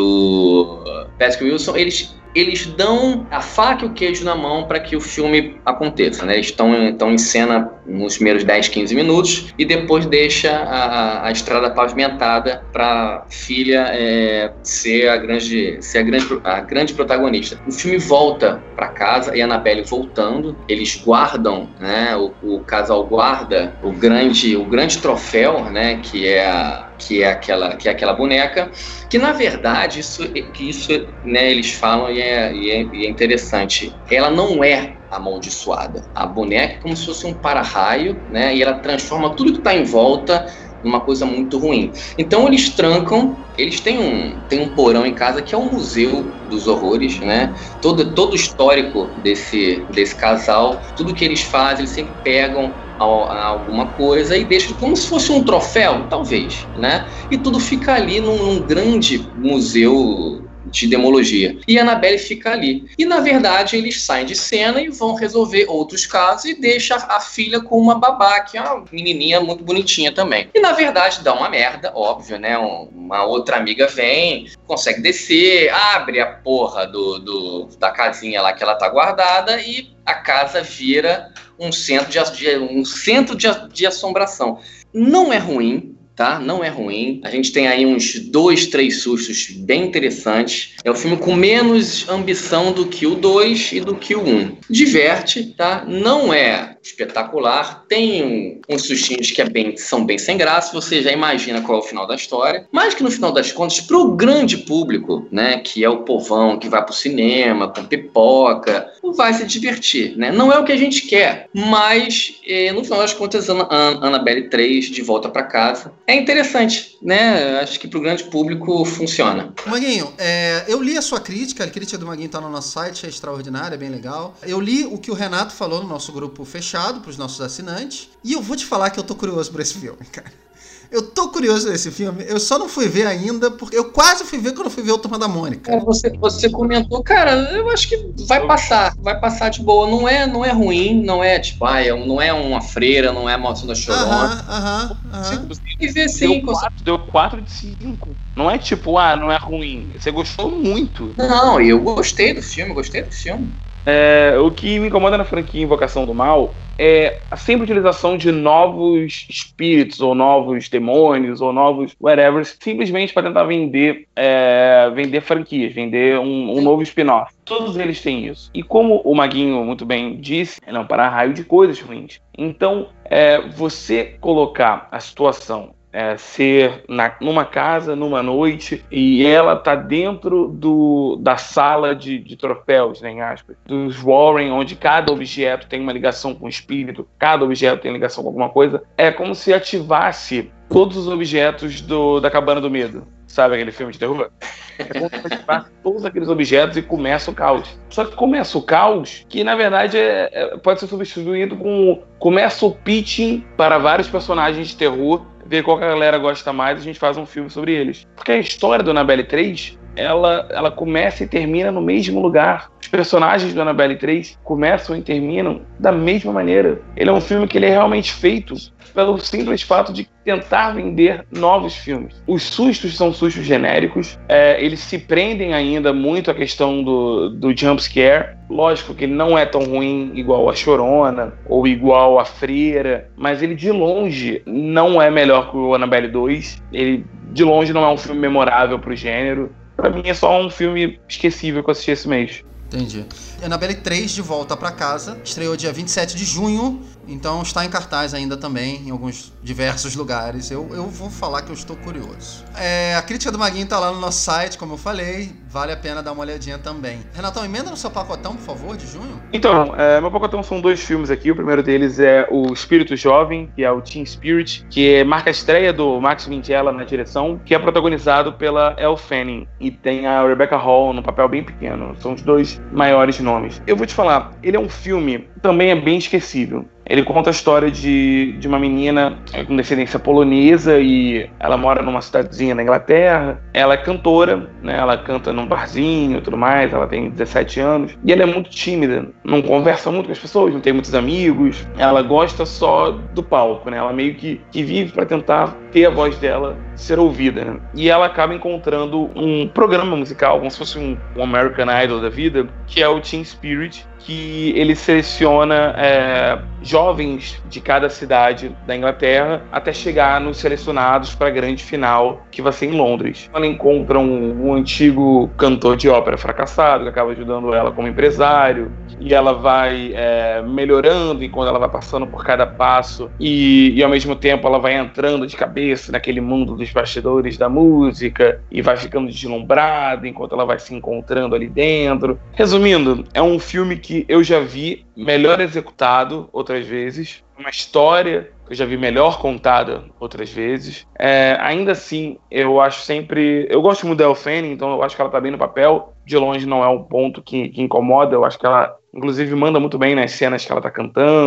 o Patrick Wilson, eles... eles dão a faca e o queijo na mão para que o filme aconteça, né? Eles estão, estão em cena nos primeiros dez, quinze minutos e depois deixa a, a estrada pavimentada para a filha é, ser, a grande, ser a, grande, a grande protagonista. O filme volta para casa e a Annabelle voltando, eles guardam, né? O, o casal guarda o grande, o grande troféu, né? Que é a que é aquela, que é aquela boneca, que na verdade, isso, que isso né, eles falam e é, e, é, e é interessante, ela não é amaldiçoada. A boneca é como se fosse um para-raio, né, e ela transforma tudo que está em volta numa coisa muito ruim. Então eles trancam, eles têm um, têm um porão em casa que é o Museu dos Horrores, né? Todo, todo o histórico desse, desse casal, tudo que eles fazem, eles sempre pegam alguma coisa e deixam como se fosse um troféu, talvez, né? E tudo fica ali num, num grande museu de demologia. E a Annabelle fica ali. E, na verdade, eles saem de cena e vão resolver outros casos e deixa a filha com uma babá, que é uma menininha muito bonitinha também. E, na verdade, dá uma merda, óbvio, né? Uma outra amiga vem, consegue descer, abre a porra do, do, da casinha lá que ela tá guardada e a casa vira um centro de, um centro de, de assombração. Não é ruim, tá? Não é ruim. A gente tem aí uns dois, três sustos bem interessantes. É um filme com menos ambição do que o dois e do que o um. Diverte, tá? Não é espetacular. Tem um, uns sustinhos que é bem, são bem sem graça. Você já imagina qual é o final da história. Mas que no final das contas, pro grande público, né? Que é o povão que vai pro cinema, com pipoca, vai se divertir, né? Não é o que a gente quer. Mas, eh, no final das contas, An- An- Annabelle três, De Volta pra Casa, é interessante, né? Acho que pro grande público funciona. Maguinho, é, eu li a sua crítica, a crítica do Maguinho tá no nosso site, é extraordinária, é bem legal. Eu li o que o Renato falou no nosso grupo fechado, pros nossos assinantes, e eu vou te falar que eu tô curioso por esse filme, cara. Eu tô curioso nesse filme, eu só não fui ver ainda, porque eu quase fui ver quando eu fui ver o Turma da Mônica. É, você, você comentou, cara, eu acho que vai passar, vai passar de boa. Não é, não é ruim, não é tipo, ah, não é uma freira, não é a Maldição da Chorona. Aham, aham, aham. E ver sim. Deu quatro de cinco. Não é tipo, ah, não é ruim. Você gostou muito. Não, eu gostei do filme, gostei do filme. É, o que me incomoda na franquia Invocação do Mal é a sempre utilização de novos espíritos, ou novos demônios, ou novos whatever, simplesmente para tentar vender, é, vender franquias, vender um, um novo spin-off. Todos eles têm isso. E como o Maguinho muito bem disse, é não parar raio de coisas ruins. Então, é, você colocar a situação É, ser na, numa casa, numa noite, e ela tá dentro do, da sala de, de troféus, né, em aspas, dos Warren, onde cada objeto tem uma ligação com o espírito, cada objeto tem ligação com alguma coisa, é como se ativasse todos os objetos do, da Cabana do Medo. Sabe aquele filme de terror? É como se ativasse todos aqueles objetos e começa o caos. Só que começa o caos, que na verdade é, é, pode ser substituído com começa o pitching para vários personagens de terror, ver qual que a galera gosta mais, a gente faz um filme sobre eles. Porque a história do Annabelle três, ela, ela começa e termina no mesmo lugar. Os personagens do Annabelle três começam e terminam da mesma maneira. Ele é um filme que ele é realmente feito pelo simples fato de tentar vender novos filmes. Os sustos são sustos genéricos, é, eles se prendem ainda muito à questão do, do jump scare. Lógico que ele não é tão ruim igual a Chorona ou igual a Freira, mas ele de longe não é melhor que o Annabelle dois. Ele de longe não é um filme memorável pro gênero. Pra mim é só um filme esquecível que eu assisti esse mês. Entendi. Annabelle três, De Volta pra Casa, estreou dia vinte e sete de junho, então está em cartaz ainda também, em alguns diversos lugares. Eu, eu vou falar que eu estou curioso. É, a crítica do Maguinho tá lá no nosso site, como eu falei, vale a pena dar uma olhadinha também. Renatão, emenda no seu pacotão, por favor, de junho. Então, é, meu pacotão são dois filmes aqui. O primeiro deles é o Espírito Jovem, que é o Teen Spirit, que marca a estreia do Max Minghella na direção, que é protagonizado pela Elle Fanning, e tem a Rebecca Hall no papel bem pequeno. São os dois maiores nomes. Eu vou te falar, ele é um filme também é bem esquecível. Ele conta a história de, de uma menina com descendência polonesa e ela mora numa cidadezinha na Inglaterra. Ela é cantora, né? Ela canta num barzinho e tudo mais, ela tem dezessete anos. E ela é muito tímida, não conversa muito com as pessoas, não tem muitos amigos. Ela gosta só do palco, né? Ela meio que, que vive para tentar ter a voz dela ser ouvida, né? E ela acaba encontrando um programa musical, como se fosse um, um American Idol da vida, que é o Teen Spirit, que ele seleciona é, jovens de cada cidade da Inglaterra até chegar nos selecionados para a grande final, que vai ser em Londres. Ela encontra um, um antigo cantor de ópera fracassado, que acaba ajudando ela como empresário, e ela vai é, melhorando enquanto ela vai passando por cada passo, e, e ao mesmo tempo ela vai entrando de cabeça naquele mundo dos bastidores da música, e vai ficando deslumbrada enquanto ela vai se encontrando ali dentro. Resumindo, é um filme que que eu já vi melhor executado outras vezes, uma história que eu já vi melhor contada outras vezes. É, ainda assim, eu acho sempre... Eu gosto muito da Elle Fanning, então eu acho que ela tá bem no papel. De longe não é um ponto que, que incomoda, eu acho que ela, inclusive, manda muito bem nas cenas que ela tá cantando.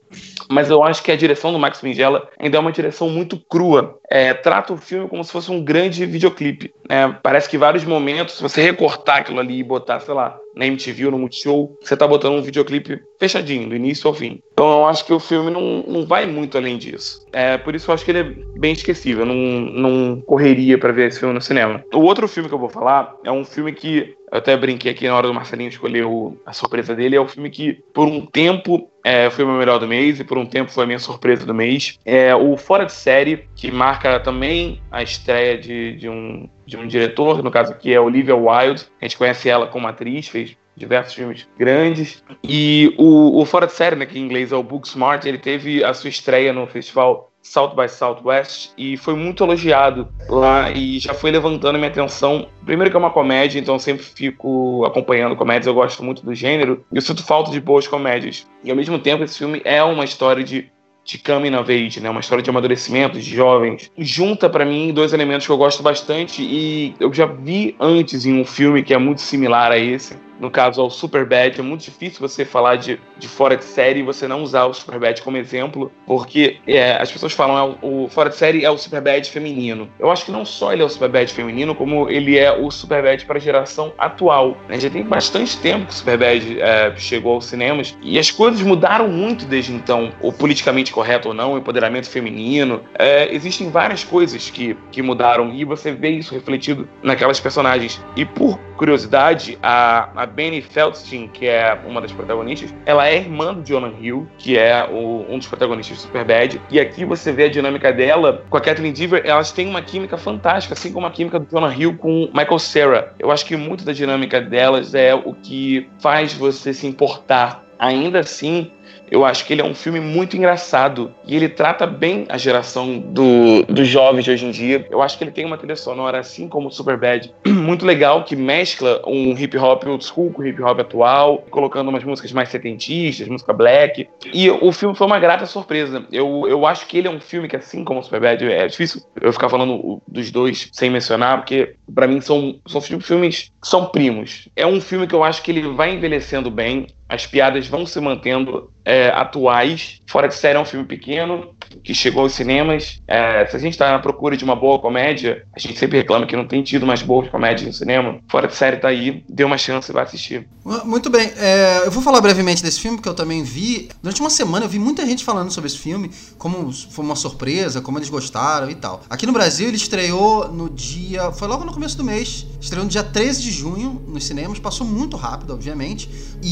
mas eu acho que a direção do Max Minghella ainda é uma direção muito crua. É, trata o filme como se fosse um grande videoclipe. É, parece que vários momentos, se você recortar aquilo ali e botar, sei lá, na M T V ou no Multishow, você tá botando um videoclipe fechadinho, do início ao fim. Então eu acho que o filme não, não vai muito além disso. É, por isso eu acho que ele é bem esquecível. Eu não, não correria pra ver esse filme no cinema. O outro filme que eu vou falar é um filme que eu até brinquei aqui na hora do Marcelinho escolher o, a surpresa dele. É um filme que, por um tempo, é, foi o meu melhor do mês e por um tempo foi a minha surpresa do mês. É o Fora de Série, que marca também a estreia de, de, um, de um diretor, no caso aqui é Olivia Wilde. A gente conhece ela como atriz, fez diversos filmes grandes. E o, o Fora de Série, né, que em inglês é o Booksmart, ele teve a sua estreia no festival South by Southwest e foi muito elogiado lá e já foi levantando minha atenção. Primeiro que é uma comédia, então eu sempre fico acompanhando comédias, eu gosto muito do gênero e eu sinto falta de boas comédias. E ao mesmo tempo esse filme é uma história de, de coming of age, né? Uma história de amadurecimento, de jovens. Junta pra mim dois elementos que eu gosto bastante e eu já vi antes em um filme que é muito similar a esse. No caso, é o Superbad. É muito difícil você falar de, de Fora de Série e você não usar o Superbad como exemplo, porque é, as pessoas falam que é, o Fora de Série é o Superbad feminino. Eu acho que não só ele é o Superbad feminino, como ele é o Superbad para a geração atual. Né? Já tem bastante tempo que o Superbad é, chegou aos cinemas e as coisas mudaram muito desde então. O politicamente correto ou não, o empoderamento feminino. É, existem várias coisas que, que mudaram e você vê isso refletido naquelas personagens. E por curiosidade, a, a Benny Feldstein, que é uma das protagonistas, ela é irmã do Jonah Hill, que é o, um dos protagonistas de Superbad. E aqui você vê a dinâmica dela com a Kathleen Dever. Elas têm uma química fantástica, assim como a química do Jonah Hill com Michael Cera. Eu acho que muito da dinâmica delas é o que faz você se importar. Ainda assim, eu acho que ele é um filme muito engraçado e ele trata bem a geração do, dos jovens de hoje em dia. Eu acho que ele tem uma trilha sonora, assim como o Superbad, muito legal, que mescla um hip hop old school com hip hop atual, colocando umas músicas mais setentistas, música black. E o filme foi uma grata surpresa. Eu, eu acho que ele é um filme que, assim como o Superbad, é difícil eu ficar falando dos dois sem mencionar, porque pra mim são, são filmes que são primos. É um filme que eu acho que ele vai envelhecendo bem, as piadas vão se mantendo é, atuais. Fora de Série é um filme pequeno, que chegou aos cinemas. É, se a gente está na procura de uma boa comédia, a gente sempre reclama que não tem tido mais boas comédias no cinema. Fora de Série tá aí, dê uma chance e vai assistir. Muito bem, é, eu vou falar brevemente desse filme, que eu também vi. Durante uma semana eu vi muita gente falando sobre esse filme, como foi uma surpresa, como eles gostaram e tal. Aqui no Brasil ele estreou no dia... Foi logo no começo do mês. Estreou no dia treze de junho nos cinemas, passou muito rápido, obviamente.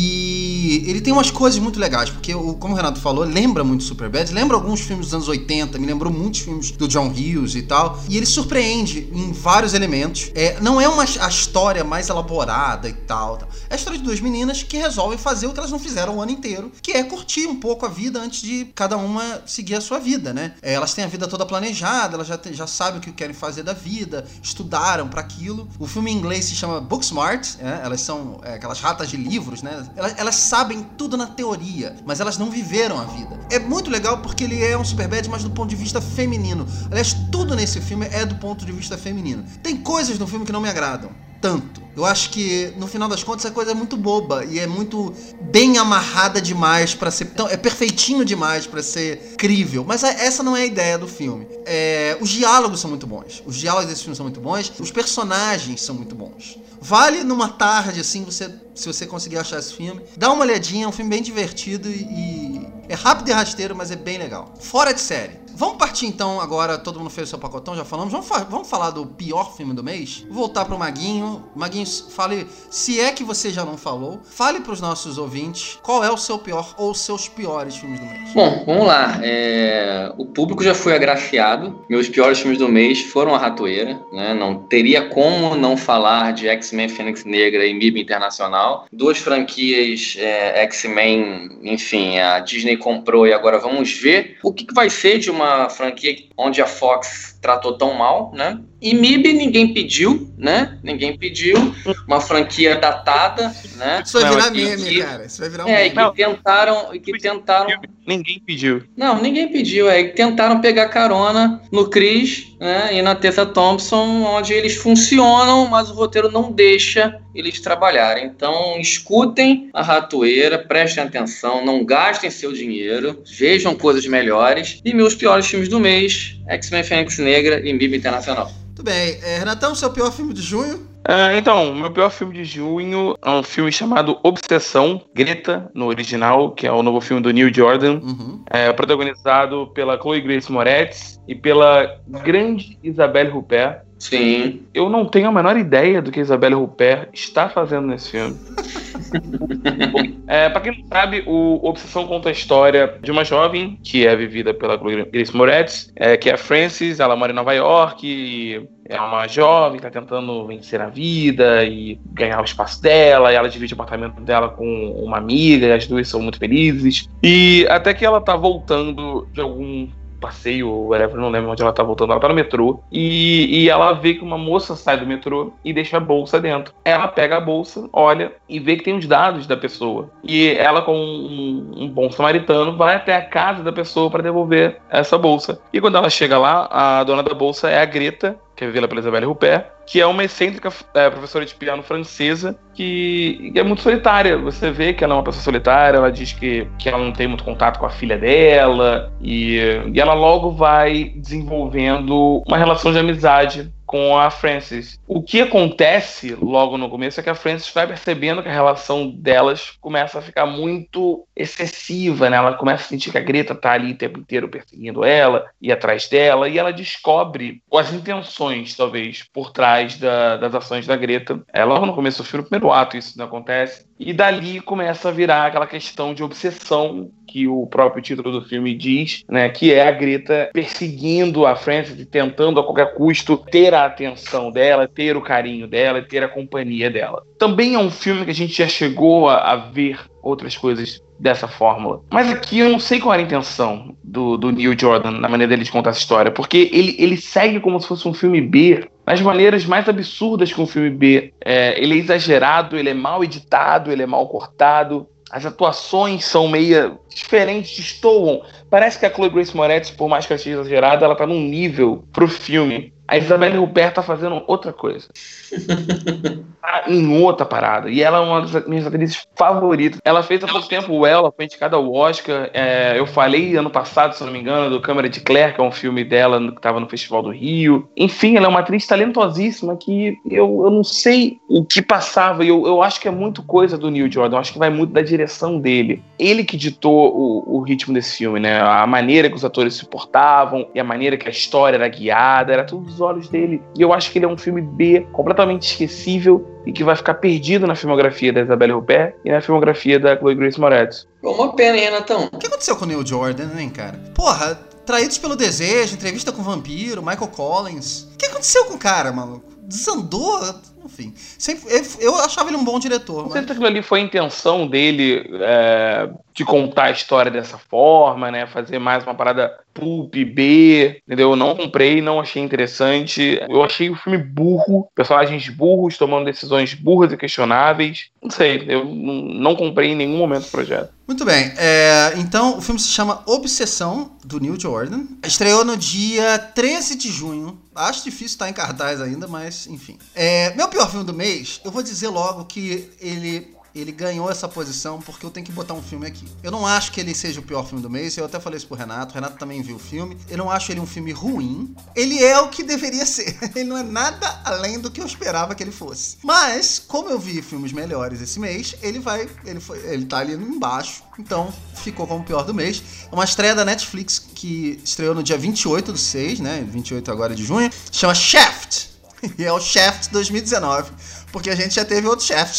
E ele tem umas coisas muito legais, porque, como o Renato falou, lembra muito Superbad, lembra alguns filmes dos anos oitenta, me lembrou muitos filmes do John Hughes e tal. E ele surpreende em vários elementos. É, não é uma a história mais elaborada e tal, tal. É a história de duas meninas que resolvem fazer o que elas não fizeram o ano inteiro, que é curtir um pouco a vida antes de cada uma seguir a sua vida, né? É, elas têm a vida toda planejada, elas já, te, já sabem o que querem fazer da vida, estudaram pra aquilo. O filme em inglês se chama Booksmart, é, elas são é, aquelas ratas de livros, né? Elas, elas sabem tudo na teoria, mas elas não viveram a vida. É muito legal porque ele é um Superbad, mas do ponto de vista feminino. Aliás, tudo nesse filme é do ponto de vista feminino. Tem coisas no filme que não me agradam tanto. Eu acho que, no final das contas, a coisa é muito boba e é muito bem amarrada demais pra ser... Então, é perfeitinho demais pra ser crível. Mas a, essa não é a ideia do filme. É, os diálogos são muito bons. Os diálogos desse filme são muito bons. Os personagens são muito bons. Vale numa tarde, assim, você, se você conseguir achar esse filme. Dá uma olhadinha, é um filme bem divertido e... e é rápido e rasteiro, mas é bem legal. Fora de série. Vamos partir então agora, todo mundo fez o seu pacotão, já falamos. Vamos, fa- vamos falar do pior filme do mês? Vou voltar pro Maguinho. Maguinho, fale, se é que você já não falou, fale pros nossos ouvintes qual é o seu pior ou os seus piores filmes do mês. Bom, vamos lá. É... O público já foi agraciado. Meus piores filmes do mês foram A Ratoeira, né? Não teria como não falar de X-Men Fênix Negra e M I B Internacional. Duas franquias é, X-Men, enfim, a Disney comprou e agora vamos ver o que, que vai ser de uma Uma franquia onde a Fox tratou tão mal, né? E M I B ninguém pediu, né? Ninguém pediu. Uma franquia datada, né? Isso vai virar Não, meme, que, cara. Isso vai virar um é, meme. e que tentaram, e que tentaram... Ninguém pediu. Não, ninguém pediu. É, tentaram pegar carona no Chris, né, e na Tessa Thompson, onde eles funcionam, mas o roteiro não deixa eles trabalharem. Então, escutem a ratoeira, prestem atenção, não gastem seu dinheiro, vejam coisas melhores. E meus piores filmes do mês, X-Men Fênix Negra e M I B Internacional. Muito bem. É, Renatão, seu pior filme de junho? Uh, então, meu pior filme de junho é um filme chamado Obsessão, Greta, no original, que é o novo filme do Neil Jordan, Uhum. é, protagonizado pela Chloe Grace Moretz e pela grande Isabelle Huppert. Sim. Eu não tenho a menor ideia do que a Isabelle Huppert está fazendo nesse filme. É, pra quem não sabe, o Obsessão conta a história de uma jovem que é vivida pela Grace Moretz, é, que é a Frances. Ela mora em Nova York e é uma jovem que está tentando vencer a vida e ganhar o espaço dela, e ela divide o apartamento dela com uma amiga, e as duas são muito felizes. E até que ela tá voltando de algum passeio, ou whatever, não lembro onde ela tá voltando, ela tá no metrô, e, e ela vê que uma moça sai do metrô e deixa a bolsa dentro. Ela pega a bolsa, olha e vê que tem os dados da pessoa, e ela, com um, um bom samaritano, vai até a casa da pessoa para devolver essa bolsa. E quando ela chega lá, a dona da bolsa é a Greta, que é vivida pela Isabelle Huppert, que é uma excêntrica é, professora de piano francesa, que, que é muito solitária. Você vê que ela é uma pessoa solitária, ela diz que, que ela não tem muito contato com a filha dela, e, e ela logo vai desenvolvendo uma relação de amizade com a Frances. O que acontece logo no começo é que a Frances vai percebendo que a relação delas começa a ficar muito excessiva, né? Ela começa a sentir que a Greta tá ali o tempo inteiro perseguindo ela e atrás dela, e ela descobre as intenções, talvez, por trás da, das ações da Greta. É logo no começo do filme, no primeiro ato, isso não acontece. E dali começa a virar aquela questão de obsessão que o próprio título do filme diz, né, que é a Greta perseguindo a Frances e tentando a qualquer custo ter a atenção dela, ter o carinho dela, ter a companhia dela. Também é um filme que a gente já chegou a, a ver outras coisas dessa fórmula. Mas aqui eu não sei qual era a intenção do, do Neil Jordan na maneira dele de contar essa história, porque ele, ele segue como se fosse um filme B, nas maneiras mais absurdas que um filme B. É, ele é exagerado, ele é mal editado, ele é mal cortado. As atuações são meio diferentes, destoam. Parece que a Chloe Grace Moretz, por mais que ela seja exagerada, ela tá num nível pro filme. A Isabelle Huppert tá fazendo outra coisa. Tá em outra parada. E ela é uma das minhas atrizes favoritas. Ela fez há pouco tempo o Ela, foi indicada ao Oscar. É, eu falei ano passado, se não me engano, do Câmara de Claire, que é um filme dela que estava no Festival do Rio. Enfim, ela é uma atriz talentosíssima que eu, eu não sei o que passava. E eu, eu acho que é muito coisa do Neil Jordan. Eu acho que vai muito da direção dele. Ele que ditou o, o ritmo desse filme, né? A maneira que os atores se portavam e a maneira que a história era guiada. Era tudo dos olhos dele. E eu acho que ele é um filme B, completamente esquecível, e que vai ficar perdido na filmografia da Isabelle Huppert e na filmografia da Chloe Grace Moretz. Uma pena, hein, Renatão? O que aconteceu com o Neil Jordan, hein, cara? Porra, Traídos pelo Desejo, Entrevista com o Vampiro, Michael Collins. O que aconteceu com o cara, maluco? Desandou? Enfim. Sempre, eu achava ele um bom diretor. Não mas... sei se aquilo ali foi a intenção dele é, de contar a história dessa forma, né? Fazer mais uma parada pulp, B, entendeu? Eu não comprei, não achei interessante. Eu achei o filme burro, personagens burros tomando decisões burras e questionáveis. Não sei, eu não, não comprei em nenhum momento o projeto. Muito bem, é, então o filme se chama Obsessão, do Neil Jordan. Estreou no dia treze de junho. Acho difícil estar em cartaz ainda, mas enfim. É, meu pior filme do mês, eu vou dizer logo que ele... Ele ganhou essa posição porque eu tenho que botar um filme aqui. Eu não acho que ele seja o pior filme do mês. Eu até falei isso pro Renato. O Renato também viu o filme. Eu não acho ele um filme ruim. Ele é o que deveria ser. Ele não é nada além do que eu esperava que ele fosse. Mas, como eu vi filmes melhores esse mês, ele vai... Ele, foi, ele tá ali embaixo. Então, ficou como o pior do mês. É uma estreia da Netflix que estreou no dia vinte e oito do seis, né? vinte e oito agora de junho. Chama Shaft. E é o Shaft dois mil e dezenove. Porque a gente já teve outros Shafts.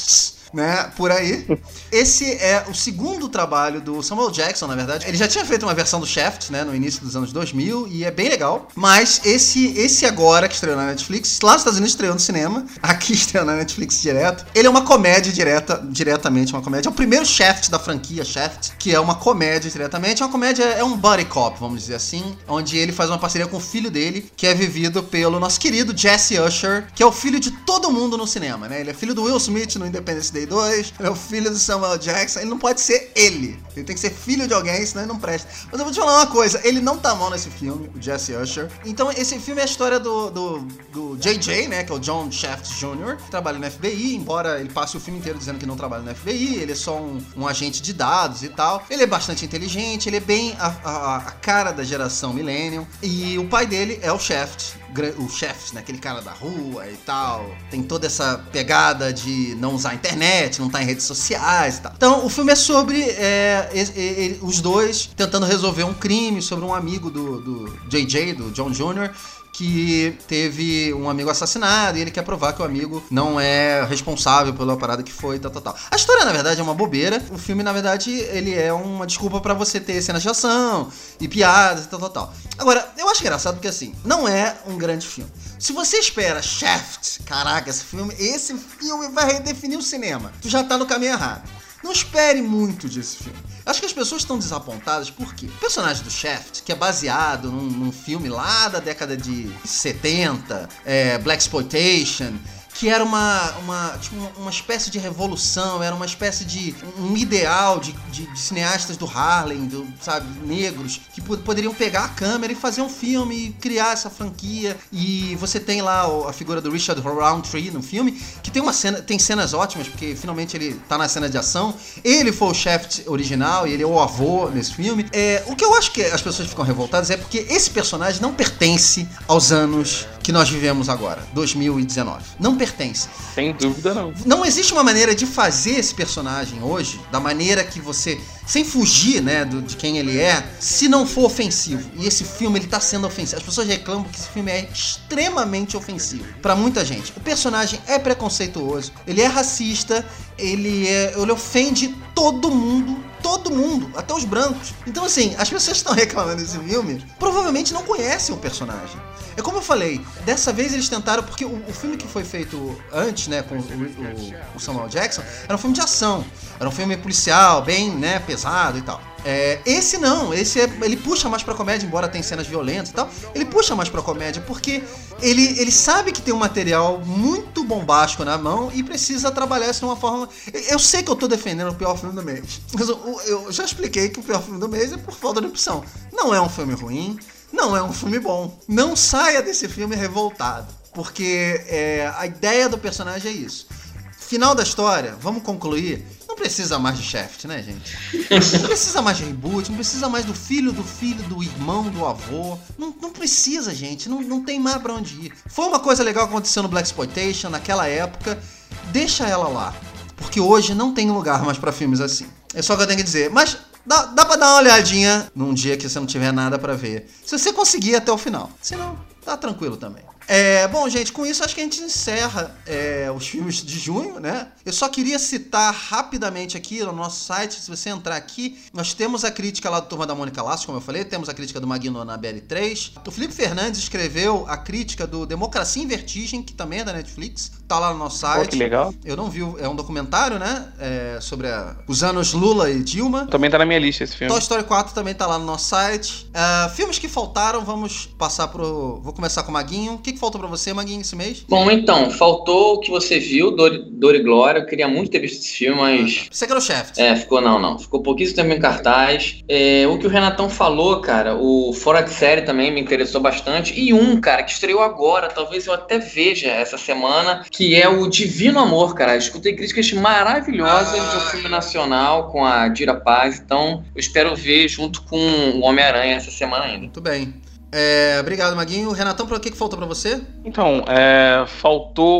né, por aí. Esse é o segundo trabalho do Samuel Jackson, na verdade. Ele já tinha feito uma versão do Shaft, né, no início dos anos dois mil, e é bem legal. Mas esse, esse agora, que estreou na Netflix, lá nos Estados Unidos estreou no cinema, aqui estreou na Netflix direto. Ele é uma comédia direta, diretamente uma comédia. É o primeiro Shaft da franquia Shaft, que é uma comédia diretamente. É uma comédia, é um buddy cop, vamos dizer assim, onde ele faz uma parceria com o filho dele, que é vivido pelo nosso querido Jesse Usher, que é o filho de todo mundo no cinema, né? Ele é filho do Will Smith no Independence Day dois, ele é o filho do Samuel Jackson, ele não pode ser ele. Ele tem que ser filho de alguém, senão ele não presta. Mas eu vou te falar uma coisa, ele não tá mal nesse filme, o Jesse Usher. Então, esse filme é a história do, do, do J J, né? Que é o John Shaft Júnior, que trabalha no F B I, embora ele passe o filme inteiro dizendo que não trabalha no F B I, ele é só um, um agente de dados e tal. Ele é bastante inteligente, ele é bem a, a, a cara da geração Millennium. E o pai dele é o Shaft, o Shaft, né? Aquele cara da rua e tal. Tem toda essa pegada de não usar a internet, não estar em redes sociais e tal. Então, o filme é sobre é, é, é, os dois tentando resolver um crime sobre um amigo do, do J J, do John Júnior, que teve um amigo assassinado e ele quer provar que o amigo não é responsável pela parada que foi, tal, tal, tal. A história, na verdade, é uma bobeira. O filme, na verdade, ele é uma desculpa pra você ter cenas de ação e piadas e tal, tal, tal. Agora, eu acho engraçado porque, assim, não é um grande filme. Se você espera Shaft, caraca, esse filme, esse filme vai redefinir o cinema. Tu já tá no caminho errado. Não espere muito desse filme. Acho que as pessoas estão desapontadas porque o personagem do Shaft, que é baseado num, num filme lá da década de setenta, é, Blaxploitation, que era uma, uma, tipo, uma espécie de revolução, era uma espécie de um ideal de, de, de cineastas do Harlem, do, sabe, negros, que poderiam pegar a câmera e fazer um filme e criar essa franquia. E você tem lá a figura do Richard Roundtree no filme, que tem uma cena, tem cenas ótimas, porque finalmente ele tá na cena de ação. Ele foi o Shaft original e ele é o avô nesse filme. É, o que eu acho que as pessoas ficam revoltadas é porque esse personagem não pertence aos anos que nós vivemos agora, dois mil e dezenove. Não pertence. Sem dúvida não. Não existe uma maneira de fazer esse personagem hoje, da maneira que você, sem fugir, né, do, de quem ele é, se não for ofensivo. E esse filme, ele tá sendo ofensivo. As pessoas reclamam que esse filme é extremamente ofensivo pra muita gente. O personagem é preconceituoso, ele é racista, ele, é, ele ofende todo mundo, todo mundo, até os brancos. Então, assim, as pessoas que estão reclamando desse filme provavelmente não conhecem o personagem. É como eu falei, dessa vez eles tentaram, porque o, o filme que foi feito antes, né, com o, o, o Samuel Jackson, era um filme de ação, era um filme policial, bem, né, pesado e tal. É, esse não, esse é, ele puxa mais pra comédia, embora tenha cenas violentas e tal, ele puxa mais pra comédia, porque ele, ele sabe que tem um material muito bombástico na mão e precisa trabalhar isso de uma forma... Eu sei que eu tô defendendo o pior filme do mês, mas eu, eu já expliquei que o pior filme do mês é por falta de opção. Não é um filme ruim, não é um filme bom. Não saia desse filme revoltado, porque é, a ideia do personagem é isso. Final da história, vamos concluir. Não precisa mais de Shaft, né, gente? Não precisa mais de reboot, não precisa mais do filho, do filho, do irmão, do avô. Não, não precisa, gente. Não, não tem mais pra onde ir. Foi uma coisa legal que aconteceu no Blaxploitation naquela época. Deixa ela lá. Porque hoje não tem lugar mais pra filmes assim. É só o que eu tenho que dizer. Mas dá, dá pra dar uma olhadinha num dia que você não tiver nada pra ver. Se você conseguir até o final. Se não, tá tranquilo também. É, bom, gente, com isso acho que a gente encerra é, os filmes de junho, né? Eu só queria citar rapidamente aqui no nosso site, se você entrar aqui, nós temos a crítica lá do Turma da Mônica Lasso, como eu falei, temos a crítica do Magno Annabelle três. O Felipe Fernandes escreveu a crítica do Democracia em Vertigem, que também é da Netflix, tá lá no nosso site. Pô, que legal. Eu não vi, é um documentário, né? É, sobre a, os anos Lula e Dilma. Também tá na minha lista esse filme. Toy Story quatro também tá lá no nosso site. Uh, filmes que faltaram, vamos passar pro... Vou começar com o Maguinho. O que, que faltou pra você, Maguinho, esse mês? Bom, então, faltou o que você viu, Dor, Dor e Glória. Eu queria muito ter visto esse filme, mas... Você quer o Shaft? É, ficou não, não. Ficou pouquíssimo tempo em cartaz. É, o que o Renatão falou, cara, o Fora de Série também me interessou bastante. E um, cara, que estreou agora, talvez eu até veja essa semana, que é o Divino Amor, cara. Eu escutei críticas maravilhosas ah, de um filme nacional com a Dira Paz. Então, eu espero ver junto com o Homem-Aranha essa semana ainda. Muito bem. É, obrigado, Maguinho. Renatão, por que que faltou pra você? Então, é, faltou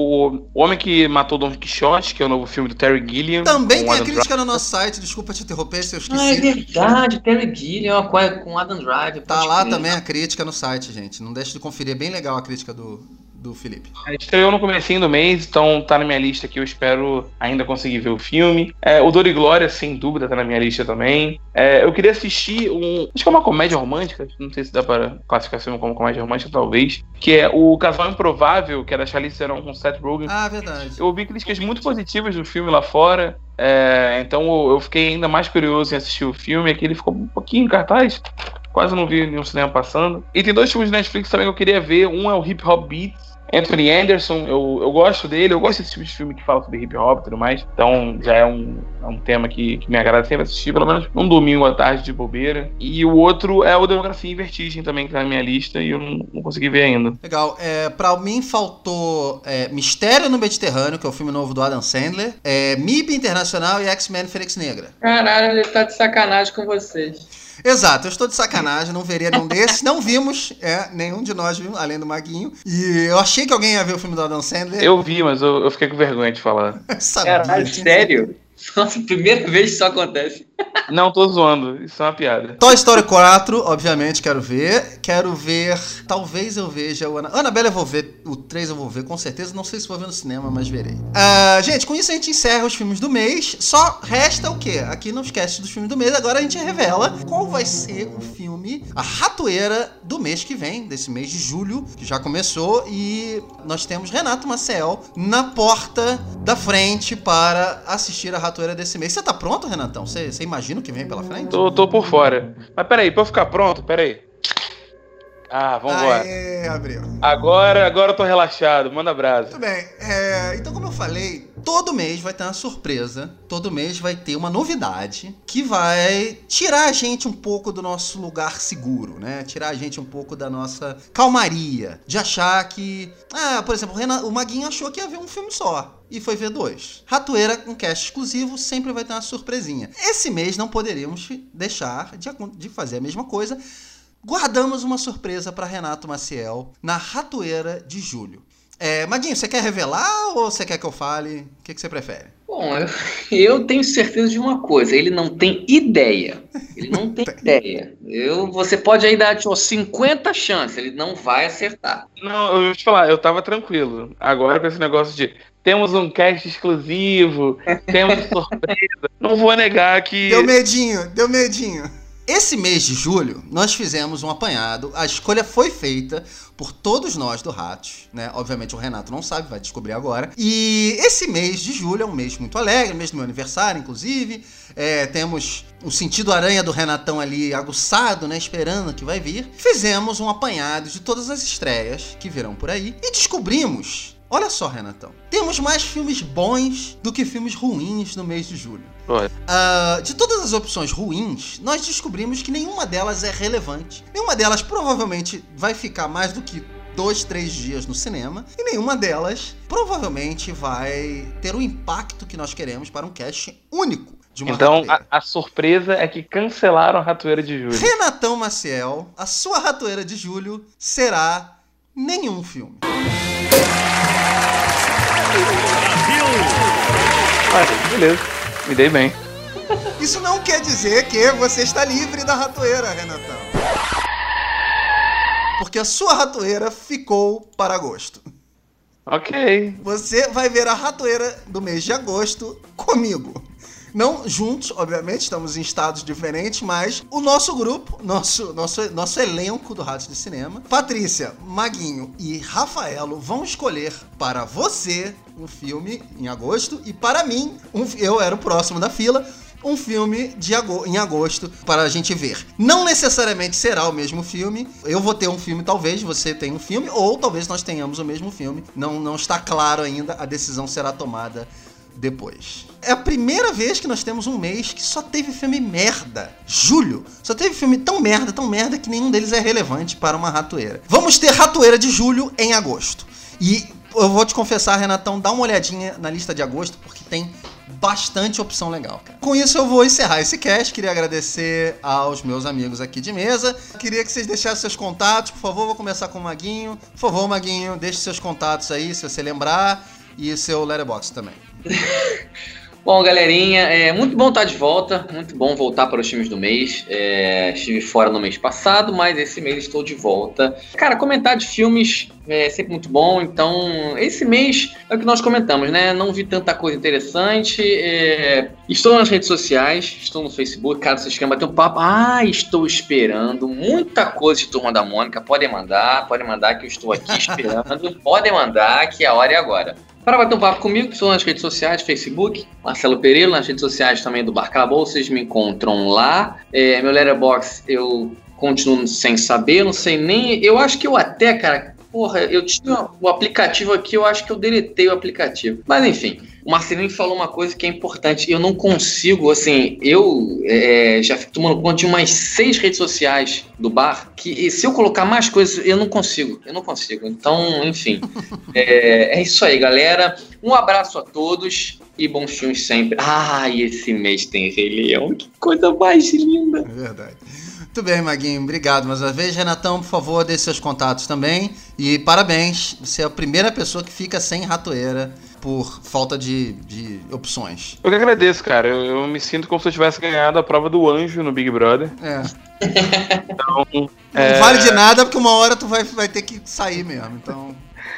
o Homem que Matou Don Quixote, que é o novo filme do Terry Gilliam. Também tem a crítica Driver no nosso site, desculpa te interromper se eu esqueci. Ah, é verdade, Terry Gilliam com Adam Driver. Tá lá crer. Também a crítica no site, gente. Não deixe de conferir, é bem legal a crítica do, do Felipe? Estreou no comecinho do mês, então tá na minha lista aqui, eu espero ainda conseguir ver o filme. É, o Dor e Glória, sem dúvida, tá na minha lista também. É, eu queria assistir um... acho que é uma comédia romântica, não sei se dá para classificar esse filme como comédia romântica, talvez, que é o Casal Improvável, que é da Charlize Theron com Seth Rogen. Ah, verdade. Eu ouvi críticas muito positivas do filme lá fora, é, então eu fiquei ainda mais curioso em assistir o filme. Aqui ele ficou um pouquinho em cartaz, quase não vi nenhum cinema passando. E tem dois filmes de Netflix também que eu queria ver. Um é o Hip Hop Beats, Anthony Anderson, eu, eu gosto dele, eu gosto desse tipo de filme que fala sobre hip hop e tudo mais, então já é um, é um tema que, que me agrada sempre assistir, pelo menos um domingo à tarde de bobeira. E o outro é o Demografia em Vertigem também, que tá na minha lista e eu não, não consegui ver ainda. Legal, é, pra mim faltou é, Mistério no Mediterrâneo, que é o filme novo do Adam Sandler, é, M I B Internacional e X-Men Fênix Negra. Caralho, ele tá de sacanagem com vocês. Exato, eu estou de sacanagem, não veria nenhum desses, não vimos, é, nenhum de nós viu, além do Maguinho, e eu achei que alguém ia ver o filme do Adam Sandler. Eu vi, mas eu, eu fiquei com vergonha de falar. Caralho, sério? Nossa, primeira vez que isso acontece. Não, tô zoando, isso é uma piada. Toy Story quatro, obviamente, quero ver. Quero ver, talvez eu veja o Ana... Annabelle eu vou ver, o três eu vou ver, com certeza. Não sei se vou ver no cinema, mas verei. Uh, gente, com isso a gente encerra os filmes do mês. Só resta o quê? Aqui nos casts dos filmes do mês, agora a gente revela qual vai ser o filme, a ratoeira do mês que vem, desse mês de julho, que já começou. E nós temos Renato Maciel na porta da frente para assistir a ratoeira desse mês. Você tá pronto, Renatão? Você, você imagina o que vem pela frente? Tô, tô por fora. Mas peraí, pra eu ficar pronto, peraí. Ah, vambora. Aê, abriu. Agora, agora eu tô relaxado, manda brasa. Muito bem, é, então como eu falei, todo mês vai ter uma surpresa, todo mês vai ter uma novidade que vai tirar a gente um pouco do nosso lugar seguro, né? Tirar a gente um pouco da nossa calmaria, de achar que... Ah, por exemplo, o, Renan, o Maguinho achou que ia ver um filme só. E foi ver dois. Ratoeira, um cast exclusivo, sempre vai ter uma surpresinha. Esse mês não poderíamos deixar de, de fazer a mesma coisa. Guardamos uma surpresa para Renato Maciel na Ratoeira de julho. É, Maguinho, você quer revelar ou você quer que eu fale? O que, que você prefere? Bom, eu, eu tenho certeza de uma coisa, ele não tem ideia. Ele não tem ideia. Eu, você pode aí dar tipo, cinquenta chances, ele não vai acertar. Não, eu vou te falar, eu tava tranquilo. Agora com esse negócio de temos um cast exclusivo, temos surpresa, não vou negar que... Deu medinho, deu medinho. Esse mês de julho, nós fizemos um apanhado, a escolha foi feita por todos nós do Ratos, né? Obviamente o Renato não sabe, vai descobrir agora. E esse mês de julho é um mês muito alegre, mês do meu aniversário, inclusive. É, temos o sentido aranha do Renatão ali aguçado, né? Esperando que vai vir. Fizemos um apanhado de todas as estreias que virão por aí e descobrimos... Olha só, Renatão, temos mais filmes bons do que filmes ruins no mês de julho. Uh, de todas as opções ruins, nós descobrimos que nenhuma delas é relevante. Nenhuma delas provavelmente vai ficar mais do que dois, três dias no cinema. E nenhuma delas provavelmente vai ter o impacto que nós queremos para um cast único de uma Então, ratoeira. A, a surpresa é que cancelaram a Ratoeira de Julho. Renatão Maciel, a sua Ratoeira de Julho será nenhum filme. Ah, beleza, me dei bem. Isso não quer dizer que você está livre da ratoeira, Renatão. Porque a sua ratoeira ficou para agosto. Ok. Você vai ver a ratoeira do mês de agosto comigo. Não juntos, obviamente, estamos em estados diferentes, mas o nosso grupo, nosso, nosso, nosso elenco do Ratos de Cinema, Patrícia, Maguinho e Rafaelo vão escolher para você um filme em agosto e para mim, um, eu era o próximo da fila, um filme de ago- em agosto para a gente ver. Não necessariamente será o mesmo filme, eu vou ter um filme talvez, você tem um filme, ou talvez nós tenhamos o mesmo filme, não, não está claro ainda, a decisão será tomada depois. É a primeira vez que nós temos um mês que só teve filme merda. Julho. Só teve filme tão merda, tão merda que nenhum deles é relevante para uma ratoeira. Vamos ter ratoeira de julho em agosto. E eu vou te confessar, Renatão, dá uma olhadinha na lista de agosto, porque tem bastante opção legal, cara. Com isso eu vou encerrar esse cast. Queria agradecer aos meus amigos aqui de mesa. Queria que vocês deixassem seus contatos, por favor. Vou começar com o Maguinho. Por favor, Maguinho, deixe seus contatos aí, se você lembrar. E o seu Letterboxd também. Bom, galerinha, é muito bom estar de volta, muito bom voltar para os filmes do mês. É, estive fora no mês passado, mas esse mês estou de volta. Cara, comentar de filmes é sempre muito bom. Então, esse mês é o que nós comentamos, né? Não vi tanta coisa interessante. É... Estou nas redes sociais, estou no Facebook. Caso vocês queiram bater um papo, ah, estou esperando muita coisa de Turma da Mônica. Podem mandar, podem mandar que eu estou aqui esperando. Podem mandar que a hora é agora. Para bater um papo comigo, estou nas redes sociais, Facebook, Marcelo Pereira, nas redes sociais também do Barcalabouço, vocês me encontram lá. É, meu Letterboxd eu continuo sem saber, não sei nem... Eu acho que eu até, cara... Porra, eu tinha o aplicativo aqui, eu acho que eu deletei o aplicativo. Mas enfim, o Marcelinho falou uma coisa que é importante. Eu não consigo, assim, eu é, já fico tomando conta de umas seis redes sociais do bar, que se eu colocar mais coisas, eu não consigo. Eu não consigo. Então, enfim, é, é isso aí, galera. Um abraço a todos e bons filmes sempre. Ah, e esse mês tem Rei Leão. Que coisa mais linda. É verdade. Muito bem, Maguinho, obrigado mais uma vez. Renatão, por favor, dê seus contatos também. E parabéns, você é a primeira pessoa que fica sem ratoeira por falta de, de opções. Eu que agradeço, cara. Eu, eu me sinto como se eu tivesse ganhado a prova do anjo no Big Brother. É. Então, não é... vale de nada, porque uma hora tu vai, vai ter que sair mesmo, então...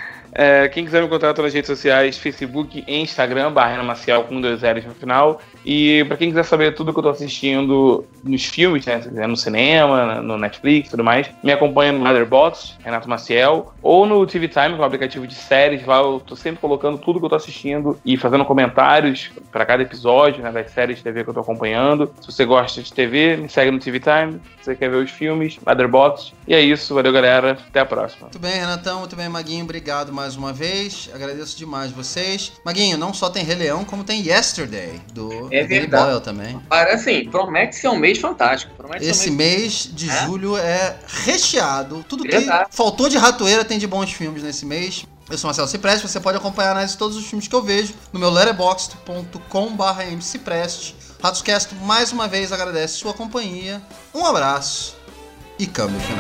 É, quem quiser me encontrar nas redes sociais, Facebook e Instagram, Barreira Maciel com dois L's no final. E pra quem quiser saber tudo que eu tô assistindo nos filmes, né, se quiser no cinema, no Netflix e tudo mais, me acompanha no Letterboxd, Renato Maciel, ou no T V Time, que é um aplicativo de séries, lá eu tô sempre colocando tudo que eu tô assistindo e fazendo comentários pra cada episódio, né, das séries de T V que eu tô acompanhando. Se você gosta de T V, me segue no T V Time. Se você quer ver os filmes, Letterboxd. E é isso, valeu, galera, até a próxima. Muito bem, Renatão, muito bem, Maguinho, obrigado mais uma vez, agradeço demais vocês. Maguinho, não só tem Rei Leão, como tem Yesterday, do é Danny Boyle também. Para, assim, promete ser um mês fantástico. Promete Esse um mês... mês de é? julho é recheado, tudo que Verdade. faltou de ratoeira tem de bons filmes nesse mês. Eu sou Marcelo Cipreste, você pode acompanhar análise de todos os filmes que eu vejo no meu letterboxd ponto com barra mcipreste. Ratoscast mais uma vez agradece sua companhia, um abraço e câmbio final.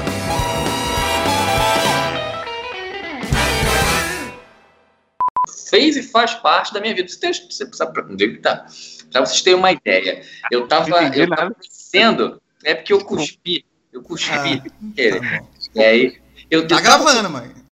Fez e faz parte da minha vida. Você, tem, você sabe pra onde ele tá? Pra vocês terem uma ideia. Eu tava, eu tava pensando, é porque eu cuspi. Eu cuspi. Ah, tá e aí, eu, tá eu tava, gravando, mãe.